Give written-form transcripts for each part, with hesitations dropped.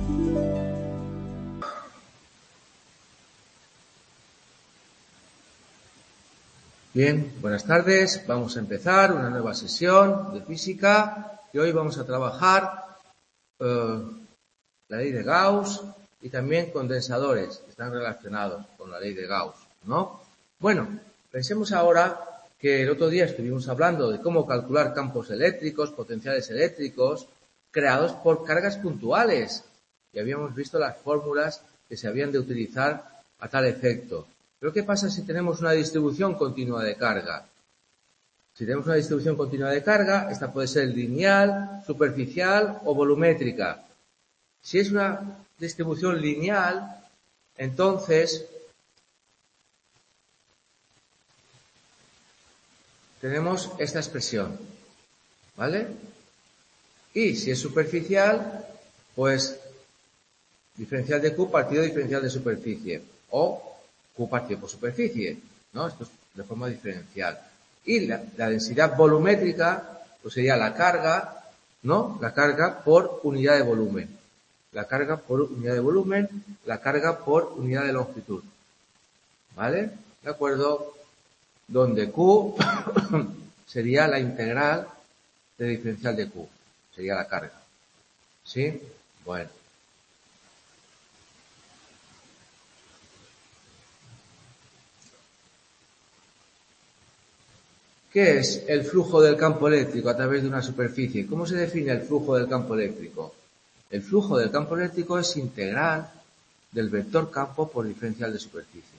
Bien, buenas tardes. Vamos a empezar una nueva sesión de física y hoy vamos a trabajar la ley de Gauss y también condensadores que están relacionados con la ley de Gauss, ¿no? Bueno, pensemos ahora que el otro día estuvimos hablando de cómo calcular campos eléctricos, potenciales eléctricos, creados por cargas puntuales. Y habíamos visto las fórmulas que se habían de utilizar a tal efecto. Pero ¿qué pasa si tenemos una distribución continua de carga? Si tenemos una distribución continua de carga, esta puede ser lineal, superficial o volumétrica. Si es una distribución lineal, entonces tenemos esta expresión, ¿vale? Y si es superficial, pues diferencial de Q partido diferencial de superficie, o Q partido por superficie, ¿no? Esto es de forma diferencial. Y la densidad volumétrica, pues sería la carga, ¿no? La carga por unidad de volumen. La carga por unidad de volumen, la carga por unidad de longitud. ¿Vale? ¿De acuerdo? Donde Q sería la integral de diferencial de Q. Sería la carga. ¿Sí? Bueno. ¿Qué es el flujo del campo eléctrico a través de una superficie? ¿Cómo se define el flujo del campo eléctrico? El flujo del campo eléctrico es integral del vector campo por diferencial de superficie.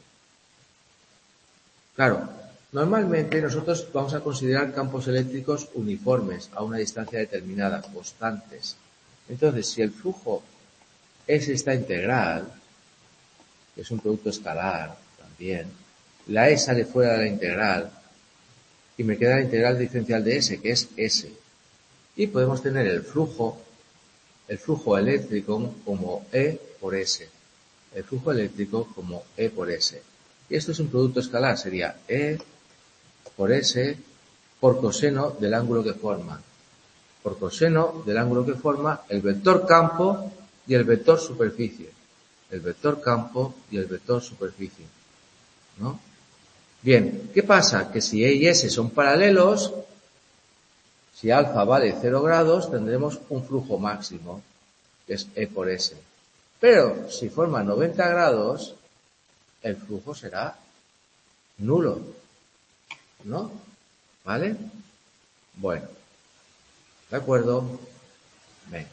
Claro, normalmente nosotros vamos a considerar campos eléctricos uniformes a una distancia determinada, constantes. Entonces, si el flujo es esta integral, que es un producto escalar también, la E sale fuera de la integral, y me queda la integral diferencial de S, que es S. Y podemos tener el flujo eléctrico como E por S. El flujo eléctrico como E por S. Y esto es un producto escalar, sería E por S por coseno del ángulo que forma. Por coseno del ángulo que forma el vector campo y el vector superficie. El vector campo y el vector superficie. ¿No? Bien, ¿qué pasa? Que si E y S son paralelos, si alfa vale 0 grados, tendremos un flujo máximo, que es E por S. Pero si forma 90 grados, el flujo será nulo, ¿no? ¿Vale? Bueno, ¿de acuerdo? Venga.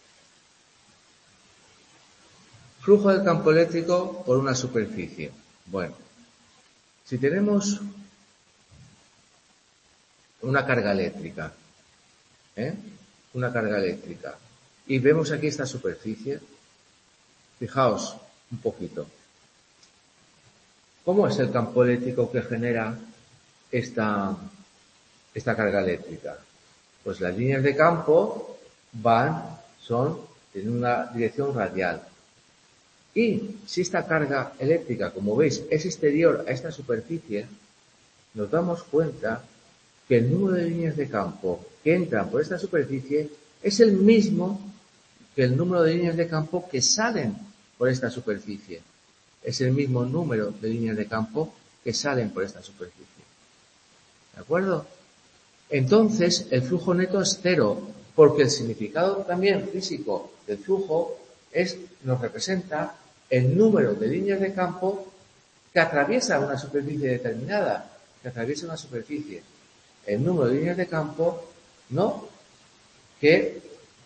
Flujo del campo eléctrico por una superficie. Bueno, si tenemos una carga eléctrica, una carga eléctrica, y vemos aquí esta superficie, fijaos un poquito. ¿Cómo es el campo eléctrico que genera esta carga eléctrica? Pues las líneas de campo son en una dirección radial. Y si esta carga eléctrica, como veis, es exterior a esta superficie, nos damos cuenta que el número de líneas de campo que entran por esta superficie es el mismo que el número de líneas de campo que salen por esta superficie. Es el mismo número de líneas de campo que salen por esta superficie. ¿De acuerdo? Entonces, el flujo neto es cero, porque el significado también físico del flujo nos representa el número de líneas de campo que atraviesa una superficie determinada, que atraviesa una superficie. El número de líneas de campo, ¿no?, que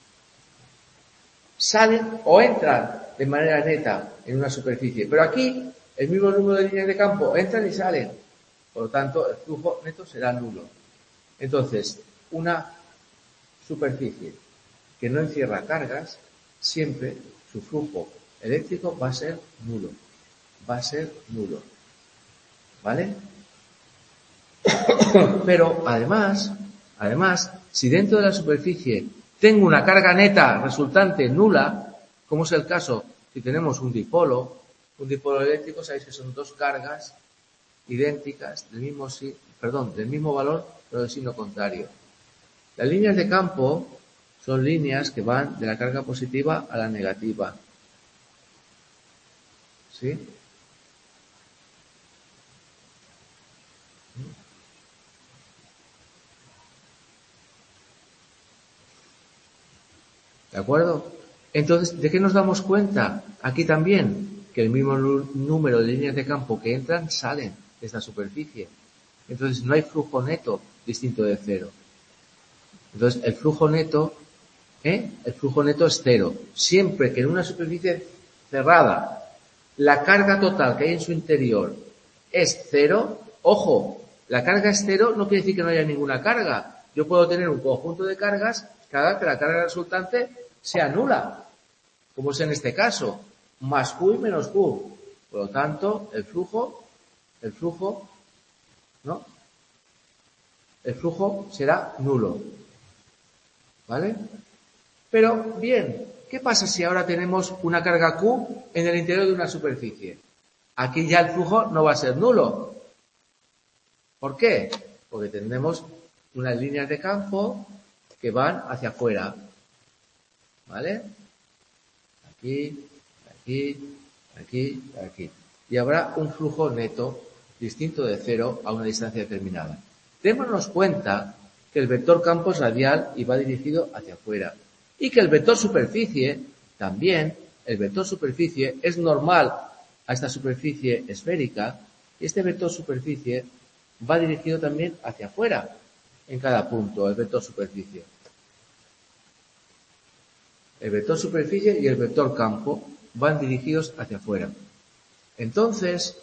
salen o entran de manera neta en una superficie. Pero aquí, el mismo número de líneas de campo entran y salen. Por lo tanto, el flujo neto será nulo. Entonces, una superficie que no encierra cargas, siempre su flujo eléctrico va a ser nulo. Va a ser nulo. ¿Vale? Pero además, si dentro de la superficie tengo una carga neta resultante nula, como es el caso si tenemos un dipolo eléctrico, sabéis que son dos cargas idénticas del mismo valor, pero de signo contrario. Las líneas de campo Son líneas que van de la carga positiva a la negativa. ¿Sí? ¿De acuerdo? Entonces, ¿de qué nos damos cuenta? Aquí también, que el mismo número de líneas de campo que entran salen de esta superficie. Entonces, no hay flujo neto distinto de cero. Entonces, el flujo neto es cero. Siempre que en una superficie cerrada la carga total que hay en su interior es cero, ojo, la carga es cero no quiere decir que no haya ninguna carga. Yo puedo tener un conjunto de cargas que haga que la carga resultante sea nula, como es en este caso, más Q y menos Q. Por lo tanto, el flujo, ¿no? El flujo será nulo. ¿Vale? Pero, bien, ¿qué pasa si ahora tenemos una carga Q en el interior de una superficie? Aquí ya el flujo no va a ser nulo. ¿Por qué? Porque tendremos unas líneas de campo que van hacia afuera. ¿Vale? Aquí, aquí, aquí, aquí. Y habrá un flujo neto distinto de cero a una distancia determinada. Démonos cuenta que el vector campo es radial y va dirigido hacia afuera. Y que el vector superficie, también, el vector superficie es normal a esta superficie esférica, y este vector superficie va dirigido también hacia afuera, en cada punto, el vector superficie. El vector superficie y el vector campo van dirigidos hacia afuera. Entonces,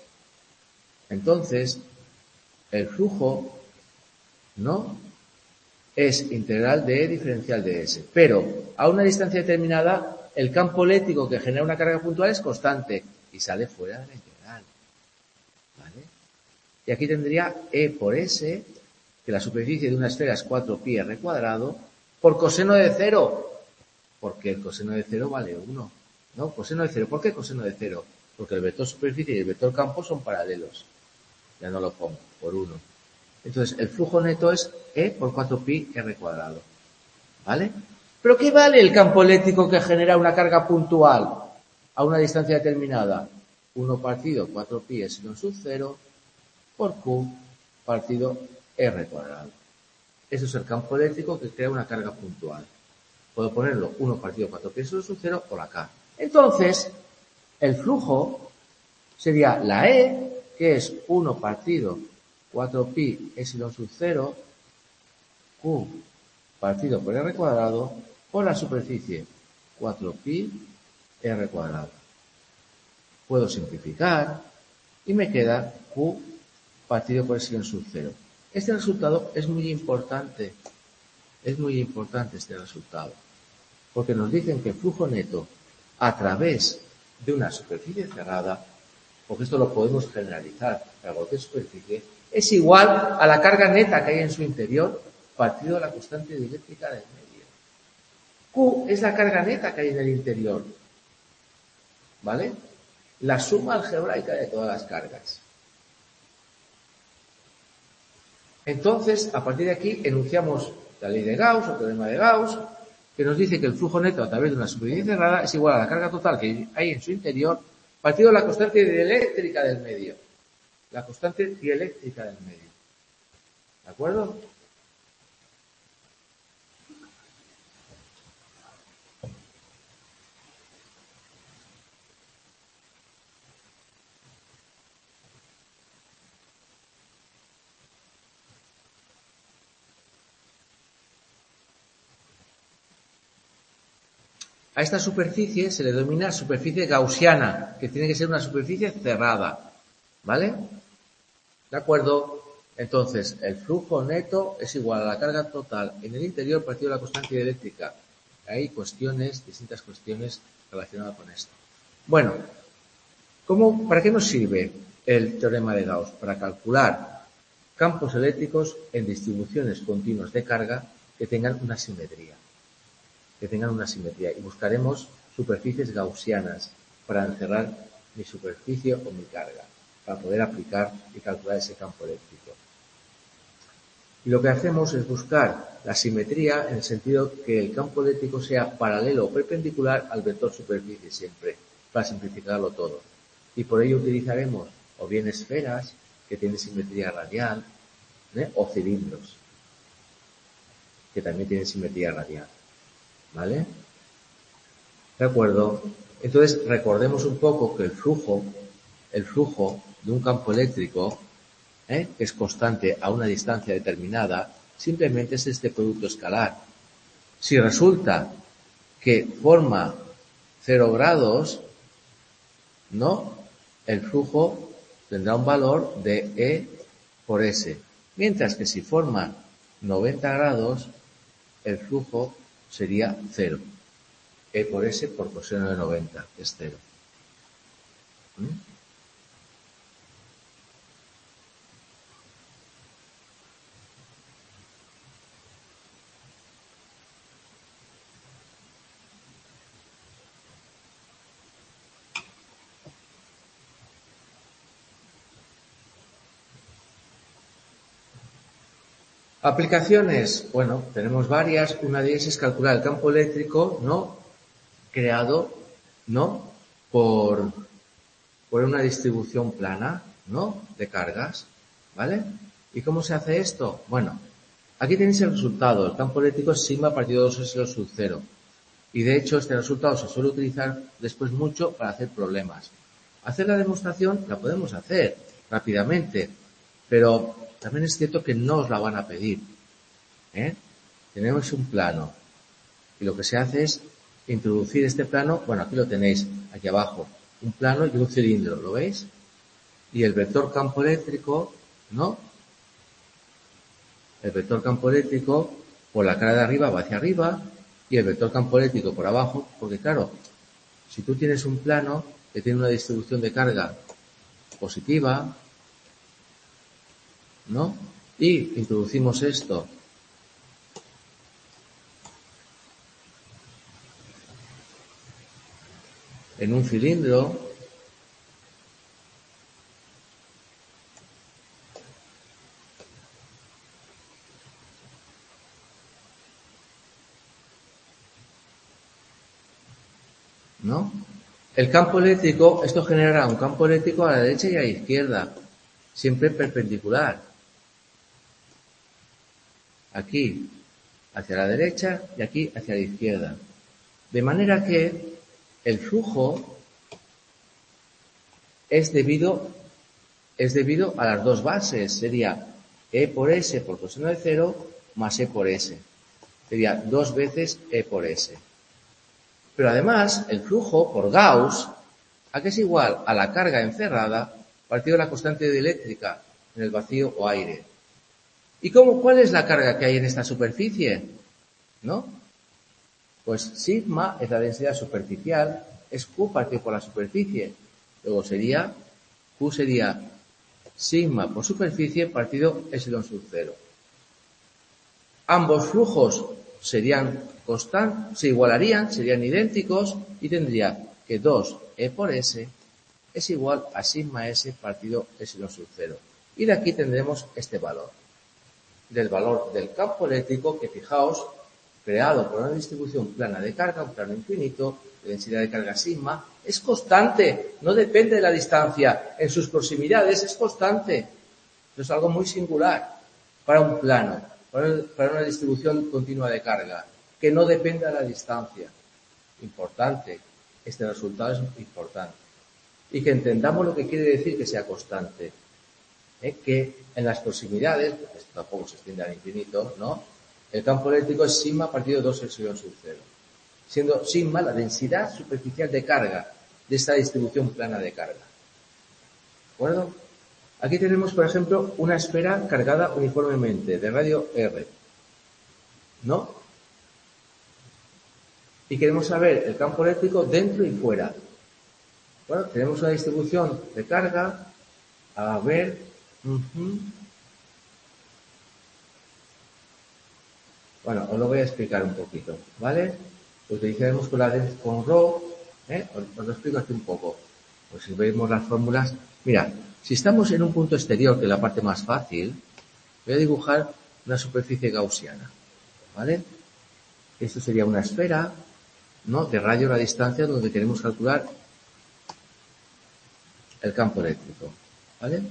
el flujo, ¿no?, es integral de E diferencial de S. Pero a una distancia determinada, el campo eléctrico que genera una carga puntual es constante y sale fuera de la integral. ¿Vale? Y aquí tendría E por S, que la superficie de una esfera es 4pi r cuadrado, por coseno de cero. Porque el coseno de cero vale 1. ¿No? Coseno de cero. ¿Por qué coseno de cero? Porque el vector superficie y el vector campo son paralelos. Ya no lo pongo, por 1. Entonces, el flujo neto es E por 4pi r cuadrado. ¿Vale? ¿Pero qué vale el campo eléctrico que genera una carga puntual a una distancia determinada? 1 partido 4pi epsilon sub 0 por Q partido r cuadrado. Eso es el campo eléctrico que crea una carga puntual. Puedo ponerlo 1 partido 4pi epsilon sub 0 por acá. Entonces, el flujo sería la E, que es 1 partido 4pi epsilon sub 0 Q partido por r cuadrado por la superficie 4pi r cuadrado. Puedo simplificar y me queda Q partido por epsilon sub 0. Este resultado es muy importante. Es muy importante este resultado. Porque nos dicen que el flujo neto a través de una superficie cerrada, porque esto lo podemos generalizar para cualquier superficie, es igual a la carga neta que hay en su interior partido de la constante dieléctrica del medio. Q es la carga neta que hay en el interior. ¿Vale? La suma algebraica de todas las cargas. Entonces, a partir de aquí, enunciamos la ley de Gauss, o teorema de Gauss, que nos dice que el flujo neto a través de una superficie cerrada es igual a la carga total que hay en su interior partido de la constante dieléctrica del medio. La constante dieléctrica del medio. ¿De acuerdo? A esta superficie se le denomina superficie gaussiana, que tiene que ser una superficie cerrada. ¿Vale? ¿De acuerdo? Entonces, el flujo neto es igual a la carga total en el interior partido de la constante dieléctrica. Hay distintas cuestiones relacionadas con esto. Bueno, ¿para qué nos sirve el teorema de Gauss? Para calcular campos eléctricos en distribuciones continuas de carga que tengan una simetría. Y buscaremos superficies gaussianas para encerrar mi superficie o mi carga, para poder aplicar y calcular ese campo eléctrico. Y lo que hacemos es buscar la simetría en el sentido que el campo eléctrico sea paralelo o perpendicular al vector superficie siempre, para simplificarlo todo. Y por ello utilizaremos o bien esferas que tienen simetría radial, o cilindros que también tienen simetría radial. ¿Vale? ¿De acuerdo? Entonces recordemos un poco que el flujo de un campo eléctrico, que es constante a una distancia determinada, simplemente es este producto escalar. Si resulta que forma 0 grados, ¿no? El flujo tendrá un valor de E por S. Mientras que si forma 90 grados, el flujo sería 0. E por S por coseno de 90, que es 0. Aplicaciones, bueno, tenemos varias. Una de ellas es calcular el campo eléctrico, ¿no? Creado, ¿no? Por una distribución plana, ¿no? De cargas, ¿vale? ¿Y cómo se hace esto? Bueno, aquí tenéis el resultado. El campo eléctrico es sigma partido 2S sub 0. Y de hecho este resultado se suele utilizar después mucho para hacer problemas. Hacer la demostración la podemos hacer rápidamente, pero también es cierto que no os la van a pedir. Tenemos un plano y lo que se hace es introducir este plano, bueno, aquí lo tenéis, aquí abajo, un plano y un cilindro, ¿lo veis? Y el vector campo eléctrico, ¿no? El vector campo eléctrico por la cara de arriba va hacia arriba y el vector campo eléctrico por abajo, porque claro, si tú tienes un plano que tiene una distribución de carga positiva, ¿no? Y introducimos esto en un cilindro, ¿no? El campo eléctrico, esto generará un campo eléctrico a la derecha y a la izquierda, siempre perpendicular. Aquí hacia la derecha y aquí hacia la izquierda. De manera que el flujo es debido a las dos bases. Sería E por S por coseno de 0 más E por S. Sería 2 veces E por S. Pero además, el flujo por Gauss, ¿a qué es igual? A la carga encerrada partido de la constante de eléctrica en el vacío o aire. ¿Y cuál es la carga que hay en esta superficie? ¿No? Pues sigma es la densidad superficial, es Q partido por la superficie. Luego Q sería sigma por superficie partido epsilon sub 0. Ambos flujos serían constantes, se igualarían, serían idénticos y tendría que 2E por S es igual a sigma S partido epsilon sub 0. Y de aquí tendremos este valor. Del valor del campo eléctrico que, fijaos, creado por una distribución plana de carga, un plano infinito, de densidad de carga sigma, es constante, no depende de la distancia, en sus proximidades es constante. Esto es algo muy singular para un plano, para una distribución continua de carga, que no depende de la distancia. Importante, este resultado es importante. Y que entendamos lo que quiere decir que sea constante. Que en las proximidades, esto tampoco se extiende al infinito, ¿no? El campo eléctrico es sigma partido 2 epsilon sub 0. Siendo sigma la densidad superficial de carga de esta distribución plana de carga. ¿De acuerdo? Aquí tenemos, por ejemplo, una esfera cargada uniformemente de radio R. ¿No? Y queremos saber el campo eléctrico dentro y fuera. Bueno, tenemos una distribución de carga. A ver. Bueno, os lo voy a explicar un poquito, ¿vale? Lo utilizaremos con Rho, os lo explico aquí un poco. Pues si vemos las fórmulas, mira, si estamos en un punto exterior, que es la parte más fácil, voy a dibujar una superficie gaussiana, ¿vale? Esto sería una esfera, ¿no?, de radio a la distancia donde queremos calcular el campo eléctrico, ¿vale?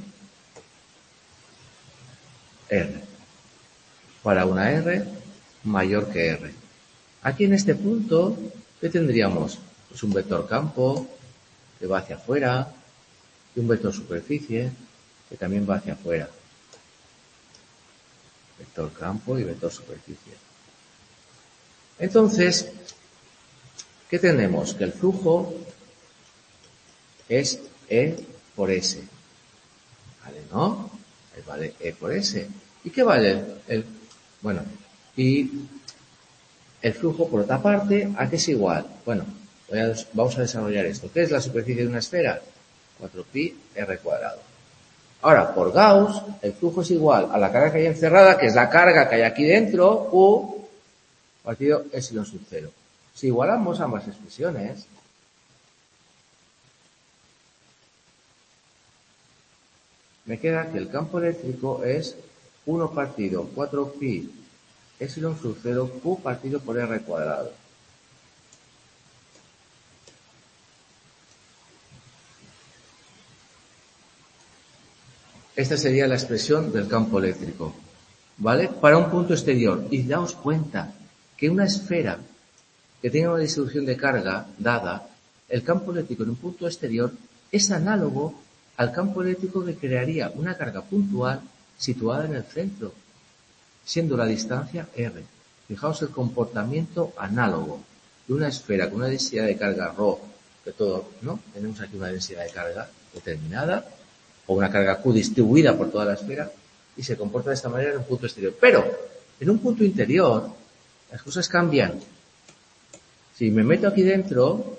R. Para una R mayor que R. Aquí en este punto, ¿qué tendríamos? Pues un vector campo que va hacia afuera y un vector superficie que también va hacia afuera. Vector campo y vector superficie. Entonces, ¿qué tenemos? Que el flujo es E por S. ¿Vale? ¿No? Vale E por S. ¿Y qué vale bueno, y el flujo, por otra parte, ¿a qué es igual? Bueno, vamos a desarrollar esto. ¿Qué es la superficie de una esfera? 4pi r cuadrado. Ahora, por Gauss, el flujo es igual a la carga que hay encerrada, que es la carga que hay aquí dentro, U, partido epsilon sub 0. Si igualamos ambas expresiones, me queda que el campo eléctrico es 1 partido 4pi epsilon sub 0 Q partido por R cuadrado. Esta sería la expresión del campo eléctrico, ¿vale? Para un punto exterior. Y daos cuenta que una esfera que tenga una distribución de carga dada, el campo eléctrico en un punto exterior es análogo al campo eléctrico que crearía una carga puntual situada en el centro, siendo la distancia R. Fijaos el comportamiento análogo de una esfera con una densidad de carga ρ, que todo, ¿no? Tenemos aquí una densidad de carga determinada, o una carga Q distribuida por toda la esfera, y se comporta de esta manera en un punto exterior. Pero, en un punto interior, las cosas cambian. Si me meto aquí dentro,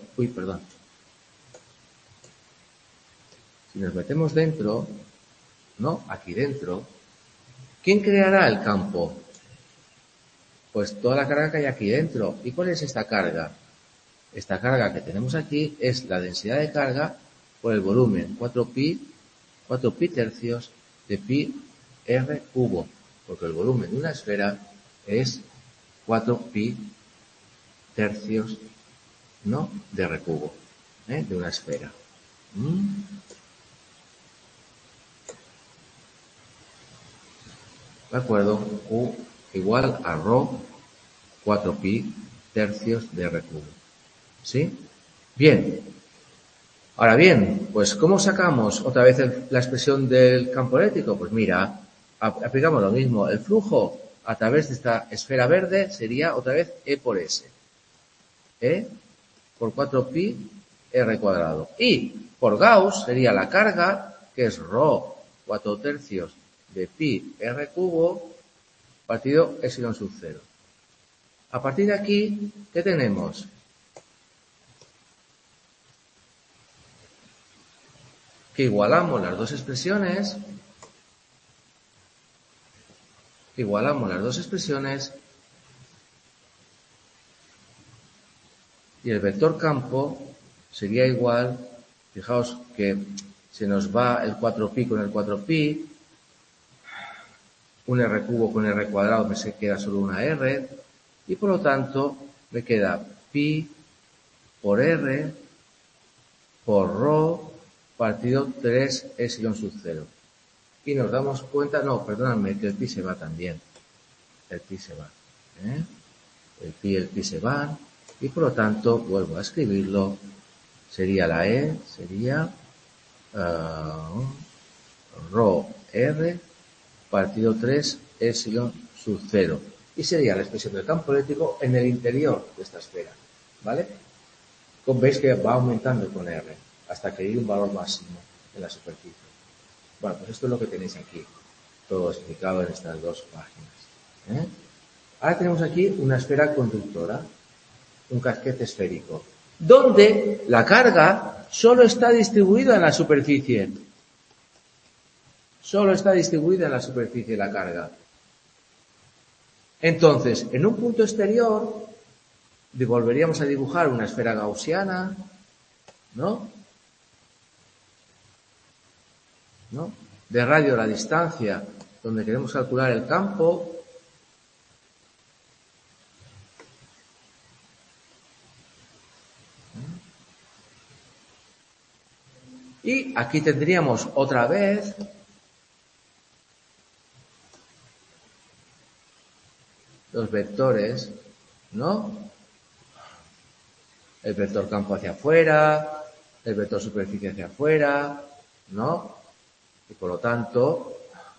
si nos metemos dentro, ¿no? Aquí dentro, ¿quién creará el campo? Pues toda la carga que hay aquí dentro. ¿Y cuál es esta carga? Esta carga que tenemos aquí es la densidad de carga por el volumen, 4pi tercios de pi r cubo, porque el volumen de una esfera es 4pi tercios, ¿no?, de r cubo, de una esfera. ¿De acuerdo? Q igual a ρ 4pi tercios de r cubo. ¿Sí? Bien. Ahora bien, pues ¿cómo sacamos otra vez la expresión del campo eléctrico? Pues mira, aplicamos lo mismo. El flujo a través de esta esfera verde sería otra vez E por S. E por 4pi r cuadrado. Y por Gauss sería la carga, que es ρ 4 tercios de pi r cubo partido epsilon sub 0. A partir de aquí, ¿qué tenemos? Que igualamos las dos expresiones, y el vector campo sería igual, fijaos que se nos va el 4pi con el 4pi, un r cubo con r cuadrado me se queda solo una r, y por lo tanto me queda pi por r por ρ partido 3 epsilon sub 0. Y nos damos cuenta, no, perdóname, que el pi se va también. El pi se va. El pi se va. Y por lo tanto, vuelvo a escribirlo. Sería la E, sería ρ r partido 3 epsilon sub 0. Y sería la expresión del campo eléctrico en el interior de esta esfera. ¿Vale? Como veis que va aumentando con R hasta que llegue un valor máximo en la superficie. Bueno, pues esto es lo que tenéis aquí, todo explicado en estas dos páginas. Ahora tenemos aquí una esfera conductora, un casquete esférico, donde la carga solo está distribuida en la superficie. Solo está distribuida en la superficie la carga. Entonces, en un punto exterior, volveríamos a dibujar una esfera gaussiana, ¿no? De radio a la distancia, donde queremos calcular el campo, Y aquí tendríamos otra vez los vectores, ¿no? El vector campo hacia afuera, el vector superficie hacia afuera, ¿no? Y por lo tanto,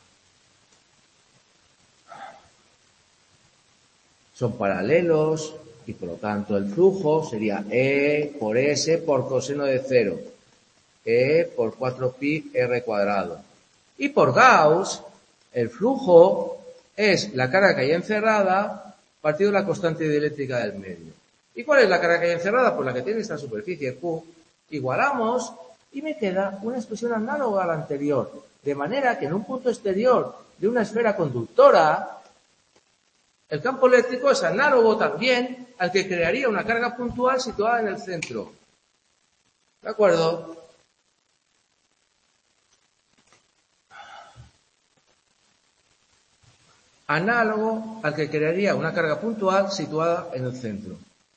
son paralelos y por lo tanto el flujo sería E por S por coseno de 0. E por 4pi R cuadrado. Y por Gauss, el flujo es la carga que hay encerrada partido la constante dieléctrica del medio. ¿Y cuál es la carga que hay encerrada? Pues la que tiene esta superficie Q. Igualamos y me queda una expresión análoga a la anterior. De manera que en un punto exterior de una esfera conductora, el campo eléctrico es análogo también al que crearía una carga puntual situada en el centro. ¿De acuerdo? Análogo al que crearía una carga puntual situada en el centro.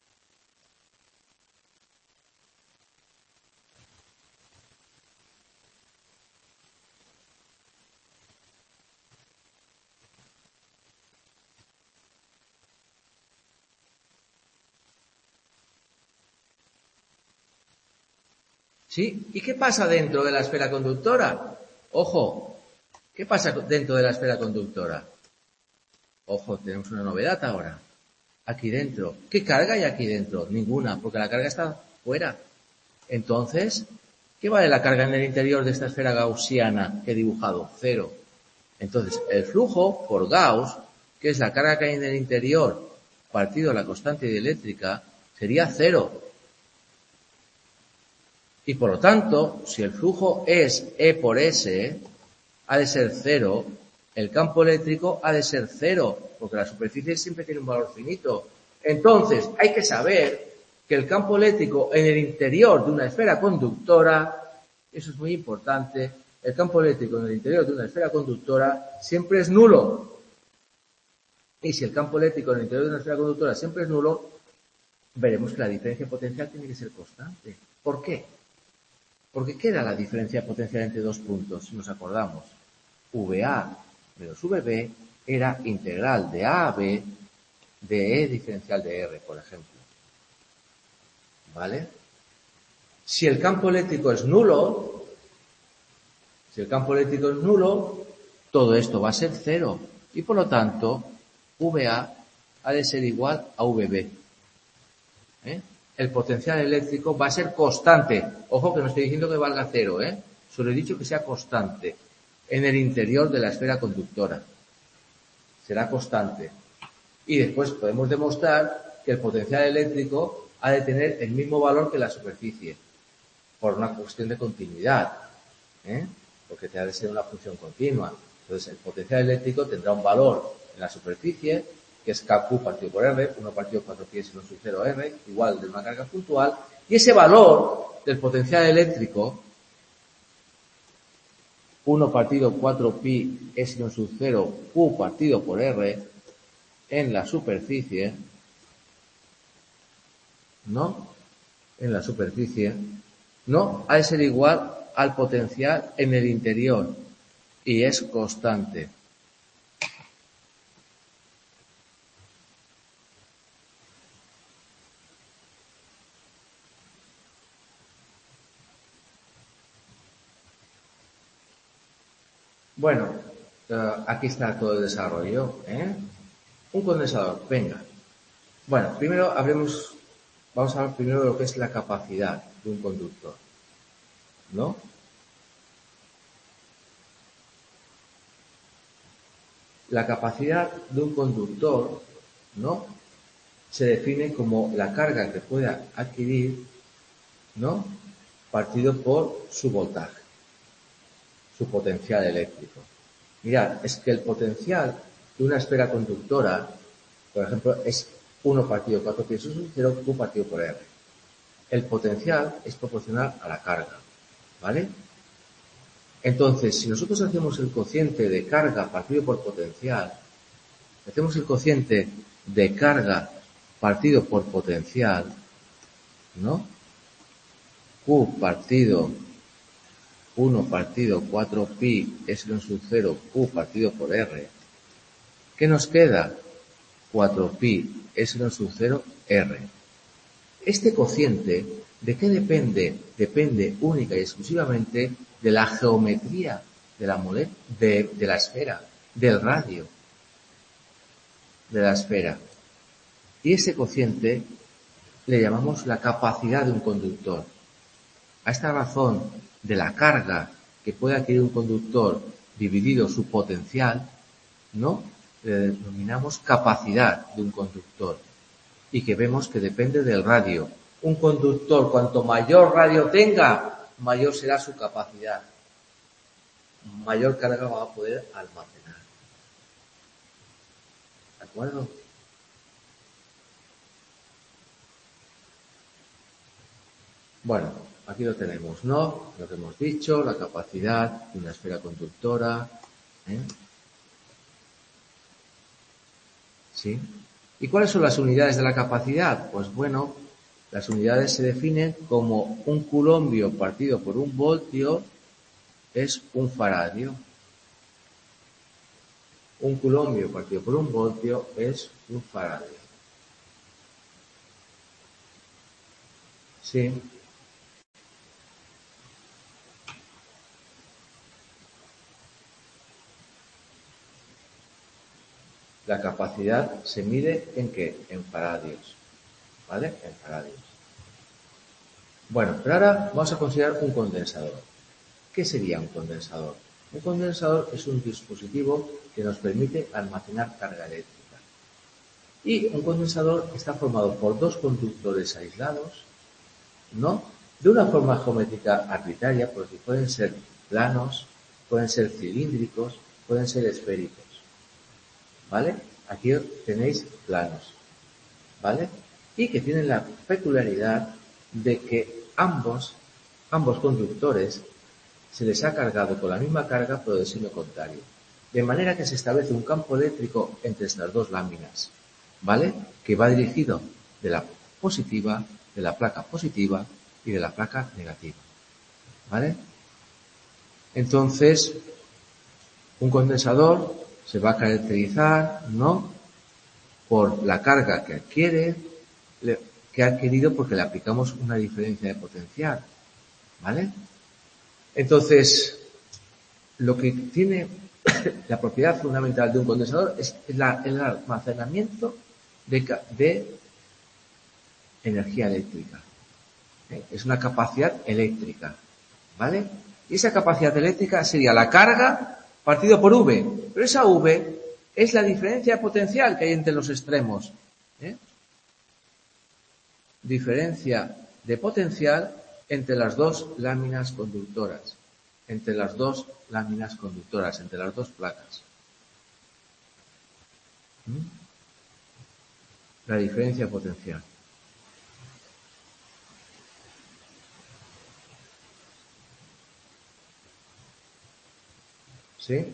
¿Sí? ¿Y qué pasa dentro de la esfera conductora? Ojo, ¿qué pasa dentro de la esfera conductora? Ojo, tenemos una novedad ahora. Aquí dentro. ¿Qué carga hay aquí dentro? Ninguna, porque la carga está fuera. Entonces, ¿qué vale la carga en el interior de esta esfera gaussiana que he dibujado? 0. Entonces, el flujo por Gauss, que es la carga que hay en el interior partido la constante dieléctrica, sería 0. Y por lo tanto, si el flujo es E por S, ha de ser 0, el campo eléctrico ha de ser 0, porque la superficie siempre tiene un valor finito. Entonces, hay que saber que el campo eléctrico en el interior de una esfera conductora, eso es muy importante, el campo eléctrico en el interior de una esfera conductora siempre es nulo. Y si el campo eléctrico en el interior de una esfera conductora siempre es nulo, veremos que la diferencia potencial tiene que ser constante. ¿Por qué? Porque ¿qué era la diferencia potencial entre dos puntos? Si nos acordamos, VA menos VB era integral de A a B de E diferencial de R, por ejemplo. ¿Vale? Si el campo eléctrico es nulo, todo esto va a ser 0. Y por lo tanto, VA ha de ser igual a VB. El potencial eléctrico va a ser constante. Ojo que no estoy diciendo que valga 0, Solo he dicho que sea constante en el interior de la esfera conductora. Será constante. Y después podemos demostrar que el potencial eléctrico ha de tener el mismo valor que la superficie, por una cuestión de continuidad, porque te ha de ser una función continua. Entonces el potencial eléctrico tendrá un valor en la superficie, que es KQ partido por R, 1 partido 4 pi epsilon sub 0 R, igual de una carga puntual, y ese valor del potencial eléctrico, 1 partido 4 pi epsilon sub 0 Q partido por R, en la superficie, ¿no? En la superficie, ¿no? Ha de ser igual al potencial en el interior, y es constante. Bueno, aquí está todo el desarrollo, Un condensador, venga. Bueno, vamos a hablar primero de lo que es la capacidad de un conductor, ¿no? La capacidad de un conductor, ¿no? Se define como la carga que pueda adquirir, ¿no? Partido por su voltaje, su potencial eléctrico. Mirad, es que el potencial de una esfera conductora, por ejemplo, es 1 partido 4 pi epsilon 0 Q partido por R. El potencial es proporcional a la carga, ¿vale? Entonces, si nosotros hacemos el cociente de carga partido por potencial, hacemos el cociente de carga partido por potencial, ¿no? Q partido 1 partido 4pi epsilon sub 0 Q partido por R. ¿Qué nos queda? 4pi epsilon sub 0 R. Este cociente, ¿de qué depende? Depende única y exclusivamente de la geometría de la esfera, del radio de la esfera. Y ese cociente le llamamos la capacidad de un conductor. A esta razón de la carga que puede adquirir un conductor dividido su potencial, ¿no? Le denominamos capacidad de un conductor. Y que vemos que depende del radio. Un conductor, cuanto mayor radio tenga, mayor será su capacidad. Mayor carga va a poder almacenar. ¿De acuerdo? Bueno, aquí lo tenemos, ¿no? Lo que hemos dicho, la capacidad de una esfera conductora. ¿Sí? ¿Y cuáles son las unidades de la capacidad? Pues bueno, las unidades se definen como un culombio partido por un voltio es un faradio. Un culombio partido por un voltio es un faradio. ¿Sí? La capacidad se mide ¿en qué? En faradios. ¿Vale? En faradios. Bueno, pero ahora vamos a considerar un condensador. ¿Qué sería un condensador? Un condensador es un dispositivo que nos permite almacenar carga eléctrica. Y un condensador está formado por dos conductores aislados, ¿no? De una forma geométrica arbitraria, porque pueden ser planos, pueden ser cilíndricos, pueden ser esféricos. ¿Vale? Aquí tenéis planos, ¿vale? Y que tienen la peculiaridad de que ambos conductores se les ha cargado con la misma carga pero de signo contrario. De manera que se establece un campo eléctrico entre estas dos láminas, ¿vale? Que va dirigido de la placa positiva y de la placa negativa, ¿vale? Entonces, un condensador se va a caracterizar, ¿no?, por la carga que adquiere, que ha adquirido porque le aplicamos una diferencia de potencial, ¿vale? Entonces, lo que tiene la propiedad fundamental de un condensador es el almacenamiento de energía eléctrica. Es una capacidad eléctrica, ¿vale? Y esa capacidad eléctrica sería la carga partido por V. Pero esa V es la diferencia de potencial que hay entre los extremos. Diferencia de potencial entre las dos láminas conductoras. Entre las dos placas. La diferencia de potencial. ¿Sí?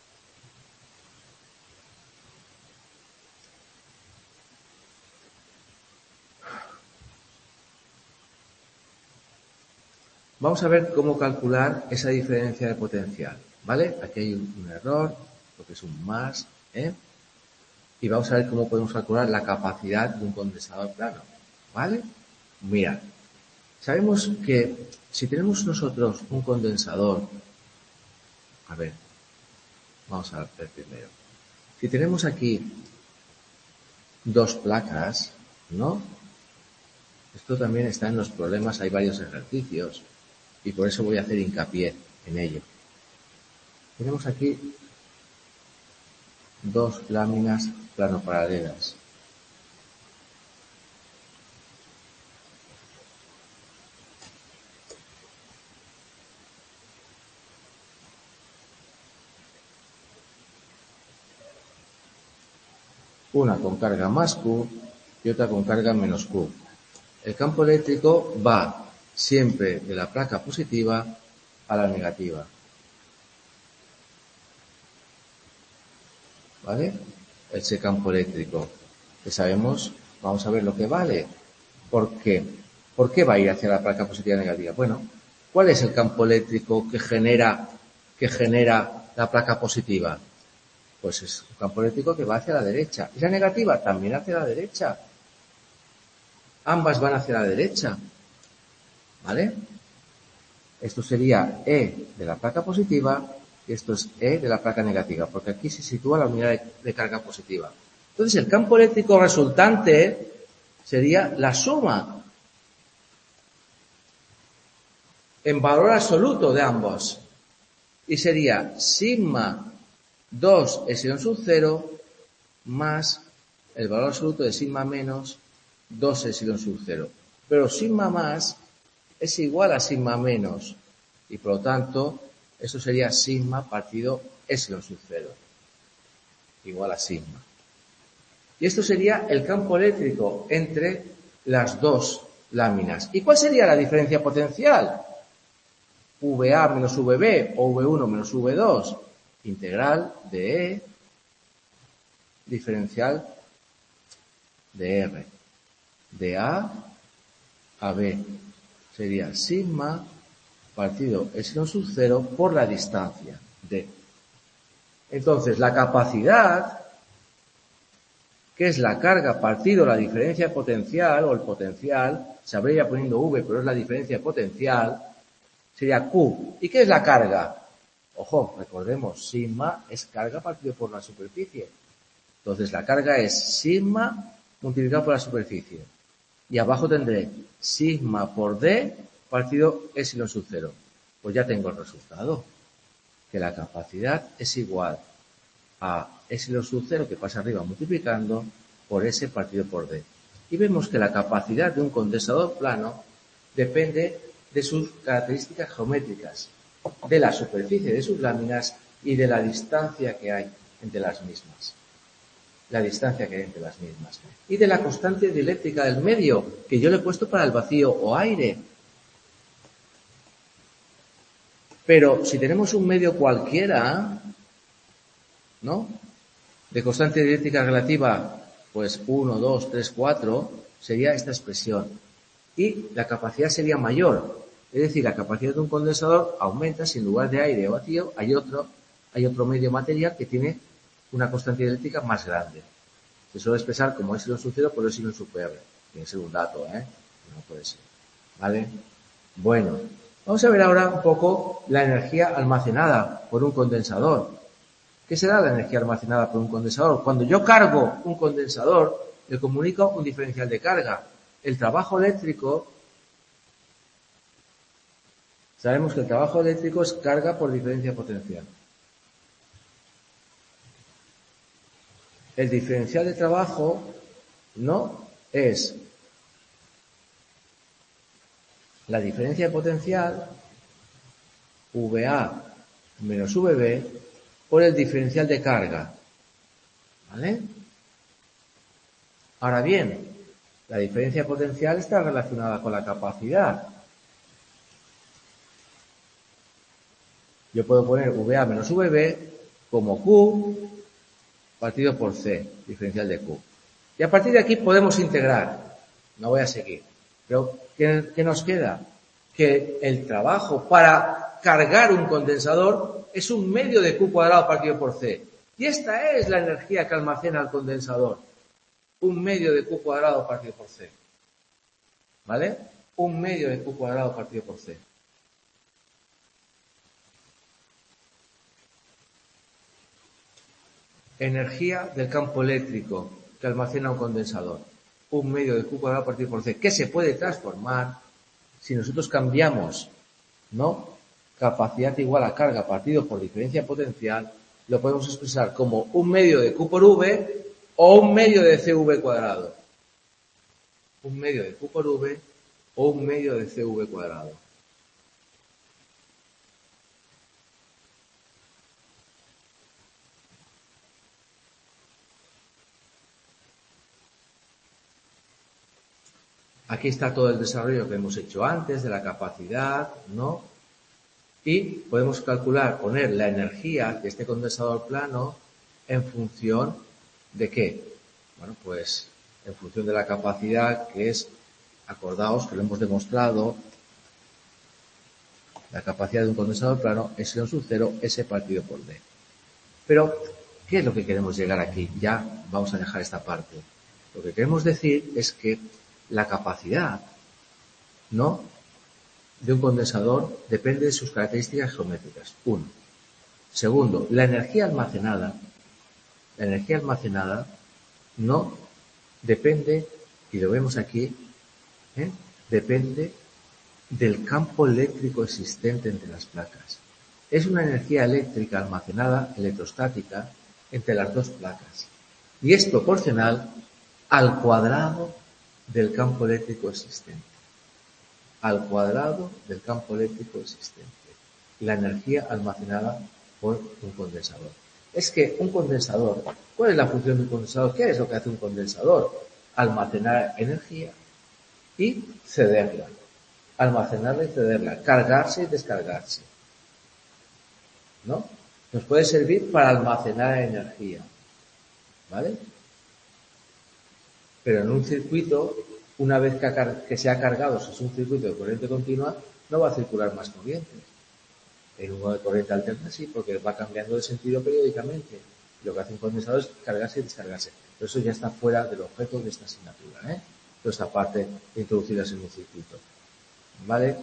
Vamos a ver cómo calcular esa diferencia de potencial, ¿vale? Aquí hay un error, porque es un más, y vamos a ver cómo podemos calcular la capacidad de un condensador plano, ¿vale? Mira, sabemos que si tenemos nosotros un condensador, a ver, vamos a ver primero. Si tenemos aquí dos placas, ¿no? Esto también está en los problemas, hay varios ejercicios y por eso voy a hacer hincapié en ello. Tenemos aquí dos láminas planoparalelas. Una con carga más Q y otra con carga menos Q. El campo eléctrico va siempre de la placa positiva a la negativa. ¿Vale? Ese campo eléctrico que sabemos, vamos a ver lo que vale. ¿Por qué? ¿Por qué va a ir hacia la placa positiva y negativa? Bueno, ¿Cuál es el campo eléctrico que genera la placa positiva? Pues es un campo eléctrico que va hacia la derecha. Y la negativa también hacia la derecha. Ambas van hacia la derecha. ¿Vale? Esto sería E de la placa positiva y esto es E de la placa negativa, porque aquí se sitúa la unidad de carga positiva. Entonces el campo eléctrico resultante sería la suma en valor absoluto de ambos. Y sería sigma 2 epsilon sub 0 más el valor absoluto de sigma menos 2 epsilon sub 0. Pero sigma más es igual a sigma menos. Y por lo tanto, eso sería sigma partido epsilon sub 0. Igual a sigma. Y esto sería el campo eléctrico entre las dos láminas. ¿Y cuál sería la diferencia potencial? VA menos VB o V1 menos V2. Integral de E diferencial de R. De A a B. Sería sigma partido epsilon sub 0 por la distancia D. Entonces, la capacidad, que es la carga partido la diferencia potencial o el potencial, se habría poniendo V, pero es la diferencia potencial, sería Q. ¿Y qué es la carga? Ojo, recordemos, sigma es carga partido por la superficie. Entonces, la carga es sigma multiplicado por la superficie. Y abajo tendré sigma por D partido epsilon sub 0. Pues ya tengo el resultado. Que la capacidad es igual a epsilon sub 0 que pasa arriba multiplicando por S partido por D. Y vemos que la capacidad de un condensador plano depende de sus características geométricas, de la superficie de sus láminas y de la distancia que hay entre las mismas. Y de la constante dieléctrica del medio, que yo le he puesto para el vacío o aire. Pero si tenemos un medio cualquiera, ¿no? De constante dieléctrica relativa, pues 1, 2, 3, 4, sería esta expresión. Y la capacidad sería mayor. Es decir, la capacidad de un condensador aumenta si en lugar de aire o vacío hay otro medio material que tiene una constante dieléctrica más grande. Se suele expresar como epsilon sub 0 por epsilon sub R. Tiene que ser un dato, no puede ser. ¿Vale? Bueno, vamos a ver ahora un poco la energía almacenada por un condensador. ¿Qué será la energía almacenada por un condensador? Cuando yo cargo un condensador, le comunico un diferencial de carga. El trabajo eléctrico, sabemos que el trabajo eléctrico es carga por diferencia potencial. El diferencial de trabajo no es la diferencia de potencial VA menos VB por el diferencial de carga. ¿Vale? Ahora bien, la diferencia de potencial está relacionada con la capacidad. Yo puedo poner VA menos VB como Q partido por C, diferencial de Q. Y a partir de aquí podemos integrar. No voy a seguir. Pero, ¿qué nos queda? Que el trabajo para cargar un condensador es un medio de Q cuadrado partido por C. Y esta es la energía que almacena el condensador. Un medio de Q cuadrado partido por C. ¿Vale? Un medio de Q cuadrado partido por C. Energía del campo eléctrico que almacena un condensador. Un medio de Q cuadrado partido por C, que se puede transformar si nosotros cambiamos, ¿no? Capacidad igual a carga partido por diferencia potencial, lo podemos expresar como un medio de Q por V o un medio de CV cuadrado. Un medio de Q por V o un medio de CV cuadrado. Aquí está todo el desarrollo que hemos hecho antes de la capacidad, ¿no? Y podemos calcular, poner la energía de este condensador plano en función de qué. Bueno, pues en función de la capacidad, que es, acordaos que lo hemos demostrado, La capacidad de un condensador plano epsilon sub 0, S partido por D. Pero, ¿qué es lo que queremos llegar aquí? Ya vamos a dejar esta parte. Lo que queremos decir es que la capacidad, ¿no?, de un condensador depende de sus características geométricas. Uno. Segundo, la energía almacenada no depende, y lo vemos aquí, depende del campo eléctrico existente entre las placas. Es una energía eléctrica almacenada, electrostática, entre las dos placas. Y es proporcional al cuadrado del campo eléctrico existente. Al cuadrado del campo eléctrico existente. La energía almacenada por un condensador. Es que un condensador, ¿cuál es la función de un condensador? ¿Qué es lo que hace un condensador? Almacenar energía y cederla. Almacenarla y cederla. Cargarse y descargarse. ¿No? Nos puede servir para almacenar energía. ¿Vale? Pero en un circuito, una vez que se ha cargado, si es un circuito de corriente continua, no va a circular más corriente. En uno de corriente alterna sí, porque va cambiando de sentido periódicamente. Lo que hace un condensador es cargarse y descargarse. Pero eso ya está fuera del objeto de esta asignatura, toda esta parte de introducidas en un circuito. ¿Vale?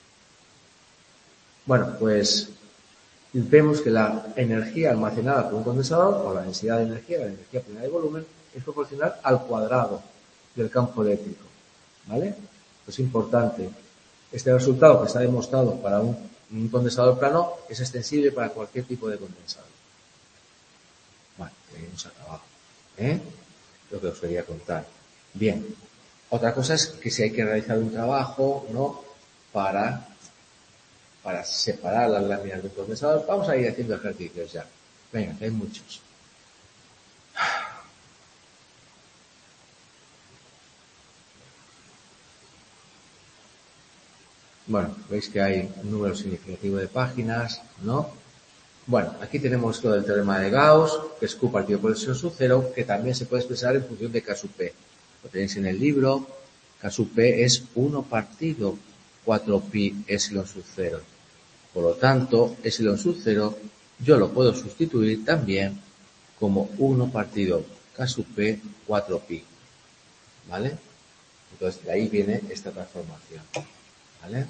Bueno, pues vemos que la energía almacenada por un condensador, o la densidad de energía, la energía plena de volumen, es proporcional al cuadrado del campo eléctrico. ¿Vale? Es importante. Este resultado que está demostrado para un condensador plano es extensible para cualquier tipo de condensador. Bueno, hemos acabado. Lo que os quería contar. Bien. Otra cosa es que si hay que realizar un trabajo, ¿no?, para separar las láminas del condensador, vamos a ir haciendo ejercicios ya. Venga, que hay muchos. Bueno, veis que hay un número significativo de páginas, ¿no? Bueno, aquí tenemos todo el teorema de Gauss, que es Q partido por epsilon sub 0, que también se puede expresar en función de K sub P. Lo tenéis en el libro. K sub P es 1 partido 4pi epsilon sub 0. Por lo tanto, epsilon sub 0 yo lo puedo sustituir también como 1 partido K sub P 4pi. ¿Vale? Entonces, de ahí viene esta transformación. ¿Vale?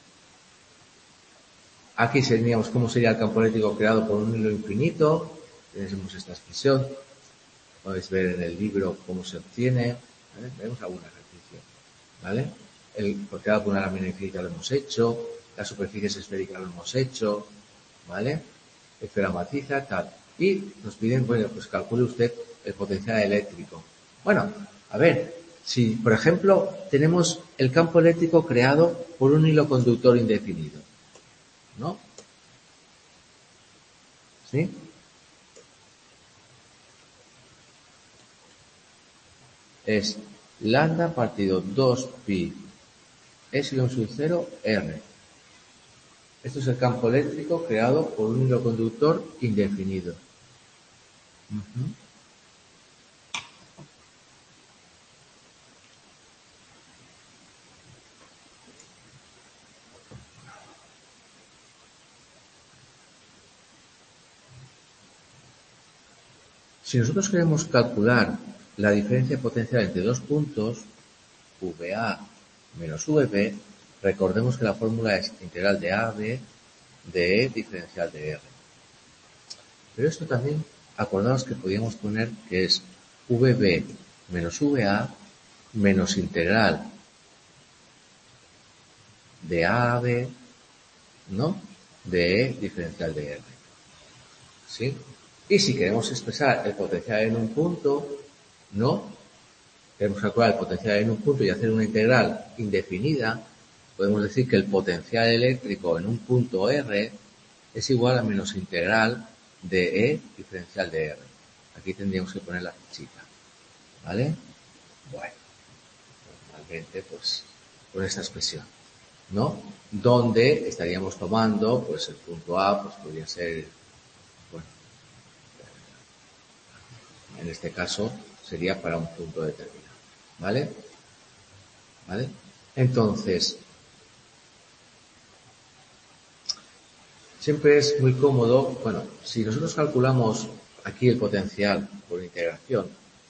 Aquí teníamos cómo sería el campo eléctrico creado por un hilo infinito. Tenemos esta expresión. Podéis ver en el libro cómo se obtiene. ¿Vale? Veremos algún ejercicio. ¿Vale? El creado por una lámina infinita lo hemos hecho. Las superficies esféricas lo hemos hecho. ¿Vale? Esfera maciza, tal. Y nos piden, bueno, pues calcule usted el potencial eléctrico. Bueno, a ver, si por ejemplo tenemos el campo eléctrico creado por un hilo conductor indefinido, ¿no? ¿Sí? Es lambda partido 2pi epsilon sub 0 R. Esto es el campo eléctrico creado por un hilo conductor indefinido. Si nosotros queremos calcular la diferencia potencial entre dos puntos, VA menos VB, recordemos que la fórmula es integral de A a B de E diferencial de R. Pero esto también, acordaos que podíamos poner que es VB menos VA menos integral de A a B, ¿no?, de E diferencial de R. ¿Sí? Y si queremos expresar el potencial en un punto, ¿no?, queremos calcular el potencial en un punto y hacer una integral indefinida, podemos decir que el potencial eléctrico en un punto R es igual a menos integral de E diferencial de R. Aquí tendríamos que poner la fichita. ¿Vale? Bueno, normalmente pues con esta expresión, ¿no? Donde estaríamos tomando, pues el punto A, pues podría ser, bueno, en este caso sería para un punto determinado. ¿Vale? ¿Vale? Entonces, siempre es muy cómodo, bueno, si nosotros calculamos aquí el potencial por integración,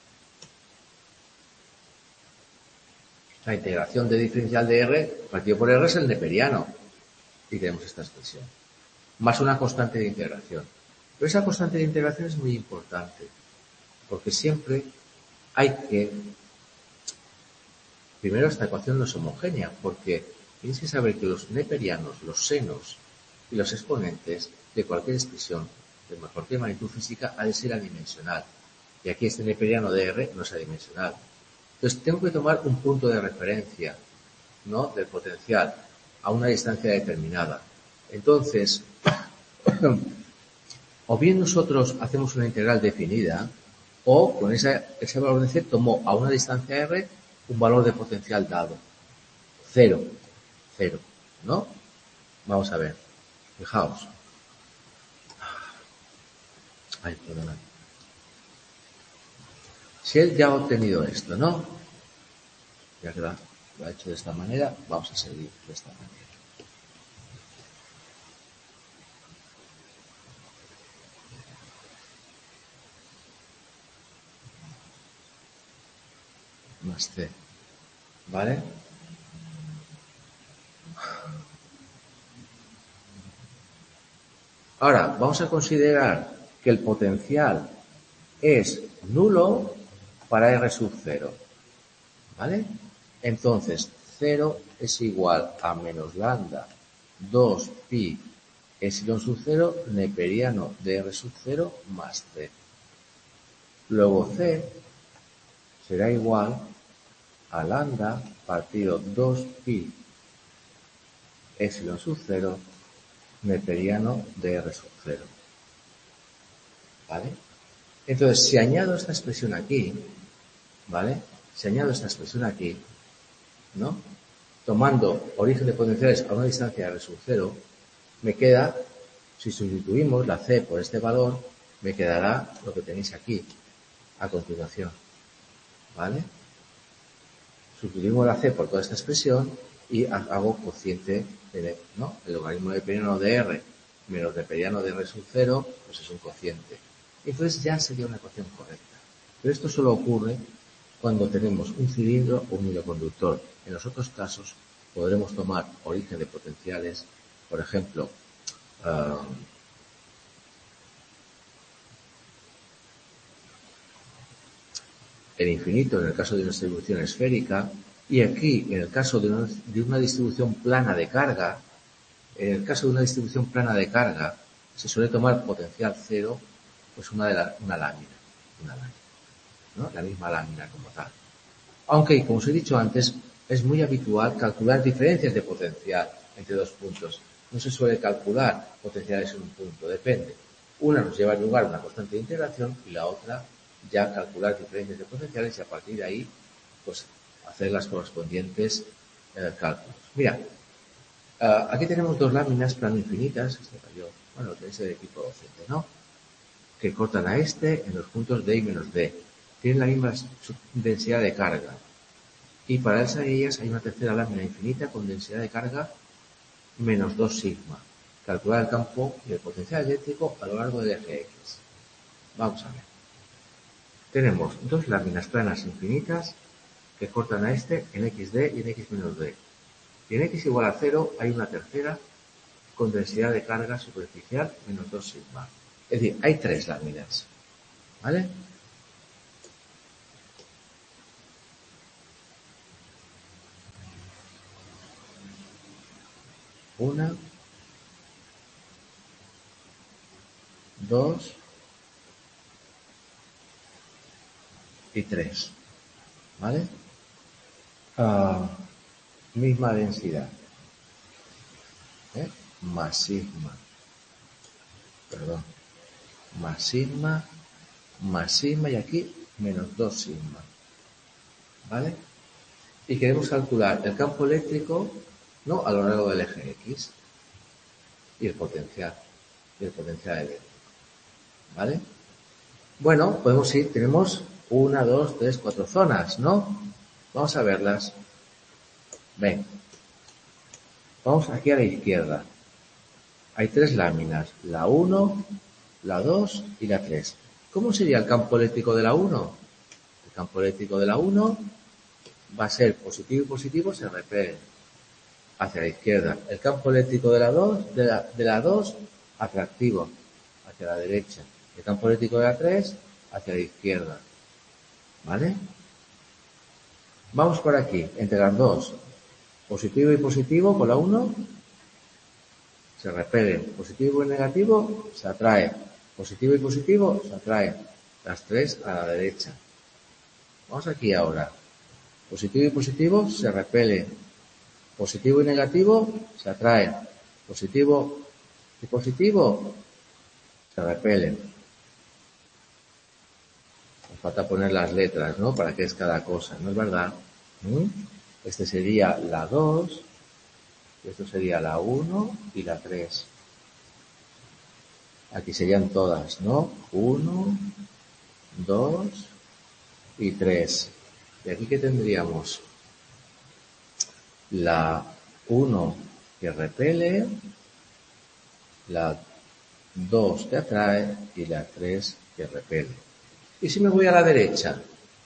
la integración de diferencial de R partido por R es el neperiano, y tenemos esta expresión, más una constante de integración. Pero esa constante de integración es muy importante, porque siempre hay que, primero esta ecuación no es homogénea, porque tienes que saber que los neperianos, los senos y los exponentes de cualquier expresión de cualquier magnitud física ha de ser adimensional. Y aquí este neperiano de R no es adimensional. Entonces tengo que tomar un punto de referencia, ¿no?, del potencial a una distancia determinada. Entonces, o bien nosotros hacemos una integral definida, o con ese valor de C tomo a una distancia R un valor de potencial dado. Cero, ¿no? Vamos a ver. Fijaos. Ay, perdona. Si él ya ha obtenido esto, ¿no? Ya que lo ha hecho de esta manera, vamos a seguir de esta manera. Más C. ¿Vale? Ahora, vamos a considerar que el potencial es nulo para R sub 0. ¿Vale? Entonces, 0 es igual a menos lambda 2 pi epsilon sub 0 neperiano de R sub 0 más C. Luego C será igual a lambda partido 2 pi epsilon sub 0 neperiano de R sub 0. ¿Vale? Entonces, si añado esta expresión aquí, ¿vale? Si añado esta expresión aquí, ¿no?, tomando origen de potenciales a una distancia de R sub 0, me queda, si sustituimos la C por este valor, me quedará lo que tenéis aquí, a continuación. ¿Vale? Sustituimos la C por toda esta expresión y hago cociente, ¿no? El logaritmo neperiano de R menos neperiano de R sub 0, pues es un cociente. Entonces ya sería una ecuación correcta. Pero esto solo ocurre cuando tenemos un cilindro o un hilo conductor. En los otros casos podremos tomar origen de potenciales, por ejemplo, el infinito en el caso de una distribución esférica, y aquí en el caso de una distribución plana de carga, se suele tomar potencial cero, pues una lámina, ¿no?, la misma lámina como tal. Aunque, como os he dicho antes, es muy habitual calcular diferencias de potencial entre dos puntos. No se suele calcular potenciales en un punto, depende. Una nos lleva a lugar una constante de integración y la otra ya calcular diferencias de potenciales y a partir de ahí, pues, hacer las correspondientes cálculos. Mira, aquí tenemos dos láminas plano infinitas, bueno, tenéis el equipo docente, ¿no?, que cortan a este en los puntos D y menos D. Tienen la misma densidad de carga. Y paralelas a ellas hay una tercera lámina infinita con densidad de carga menos 2 sigma. Calcular el campo y el potencial eléctrico a lo largo del eje X. Vamos a ver. Tenemos dos láminas planas infinitas que cortan a este en XD y en X menos D. Y en X igual a 0 hay una tercera con densidad de carga superficial menos 2 sigma. Es decir, hay tres láminas. ¿Vale? Una, dos y tres. ¿Vale? Misma densidad. Más sigma. Perdón. Más sigma y aquí menos 2 sigma. ¿Vale? Y queremos calcular el campo eléctrico, ¿no?, a lo largo del eje X y el potencial eléctrico. ¿Vale? Bueno, podemos ir, tenemos 1, 2, 3, 4 zonas, ¿no? Vamos a verlas. Ven. Vamos aquí a la izquierda. hay tres láminas, la 1, la 2 y la 3. ¿Cómo sería el campo eléctrico de la 1? El campo eléctrico de la 1 va a ser positivo y positivo se repelen hacia la izquierda. El campo eléctrico de la 2 atractivo hacia la derecha. El campo eléctrico de la 3 hacia la izquierda. ¿Vale? Vamos por aquí, entre las dos. Positivo y positivo con la 1 se repelen. Positivo y negativo se atrae. Positivo y positivo se atrae. Las tres a la derecha. Vamos aquí ahora. Positivo y positivo se repelen. Positivo y negativo se atraen. Positivo y positivo se repelen. Nos falta poner las letras, ¿no? Para qué es cada cosa, ¿no es verdad? Este sería la 2, esto sería la 1 y la 3. Aquí serían todas, ¿no? 1, 2 y 3. ¿Y aquí qué tendríamos? La 1 que repele, la 2 que atrae y la 3 que repele. ¿Y si me voy a la derecha?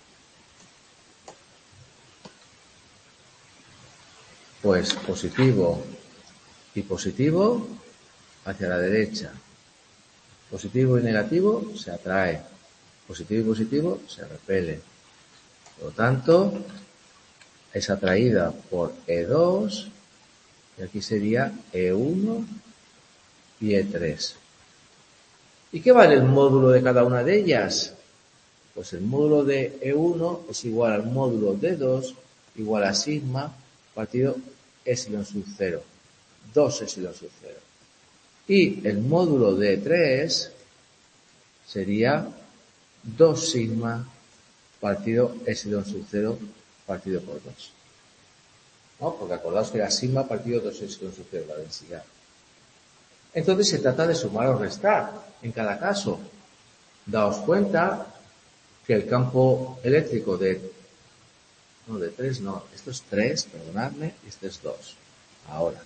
Pues positivo y positivo hacia la derecha. Positivo y negativo se atrae. Positivo y positivo se repele. Por lo tanto, es atraída por E2 y aquí sería E1 y E3. ¿Y qué vale el módulo de cada una de ellas? Pues el módulo de E1 es igual al módulo de E2 igual a sigma partido epsilon sub 0. 2 epsilon sub 0. Y el módulo de E3 sería 2 sigma partido epsilon sub 0 partido por 2. ¿No? Porque acordaos que era sigma partido 2 epsilon sub 0 la densidad. Entonces se trata de sumar o restar en cada caso. Daos cuenta que el campo eléctrico de 3 no, esto es 3, perdonadme, y este es 2. Ahora.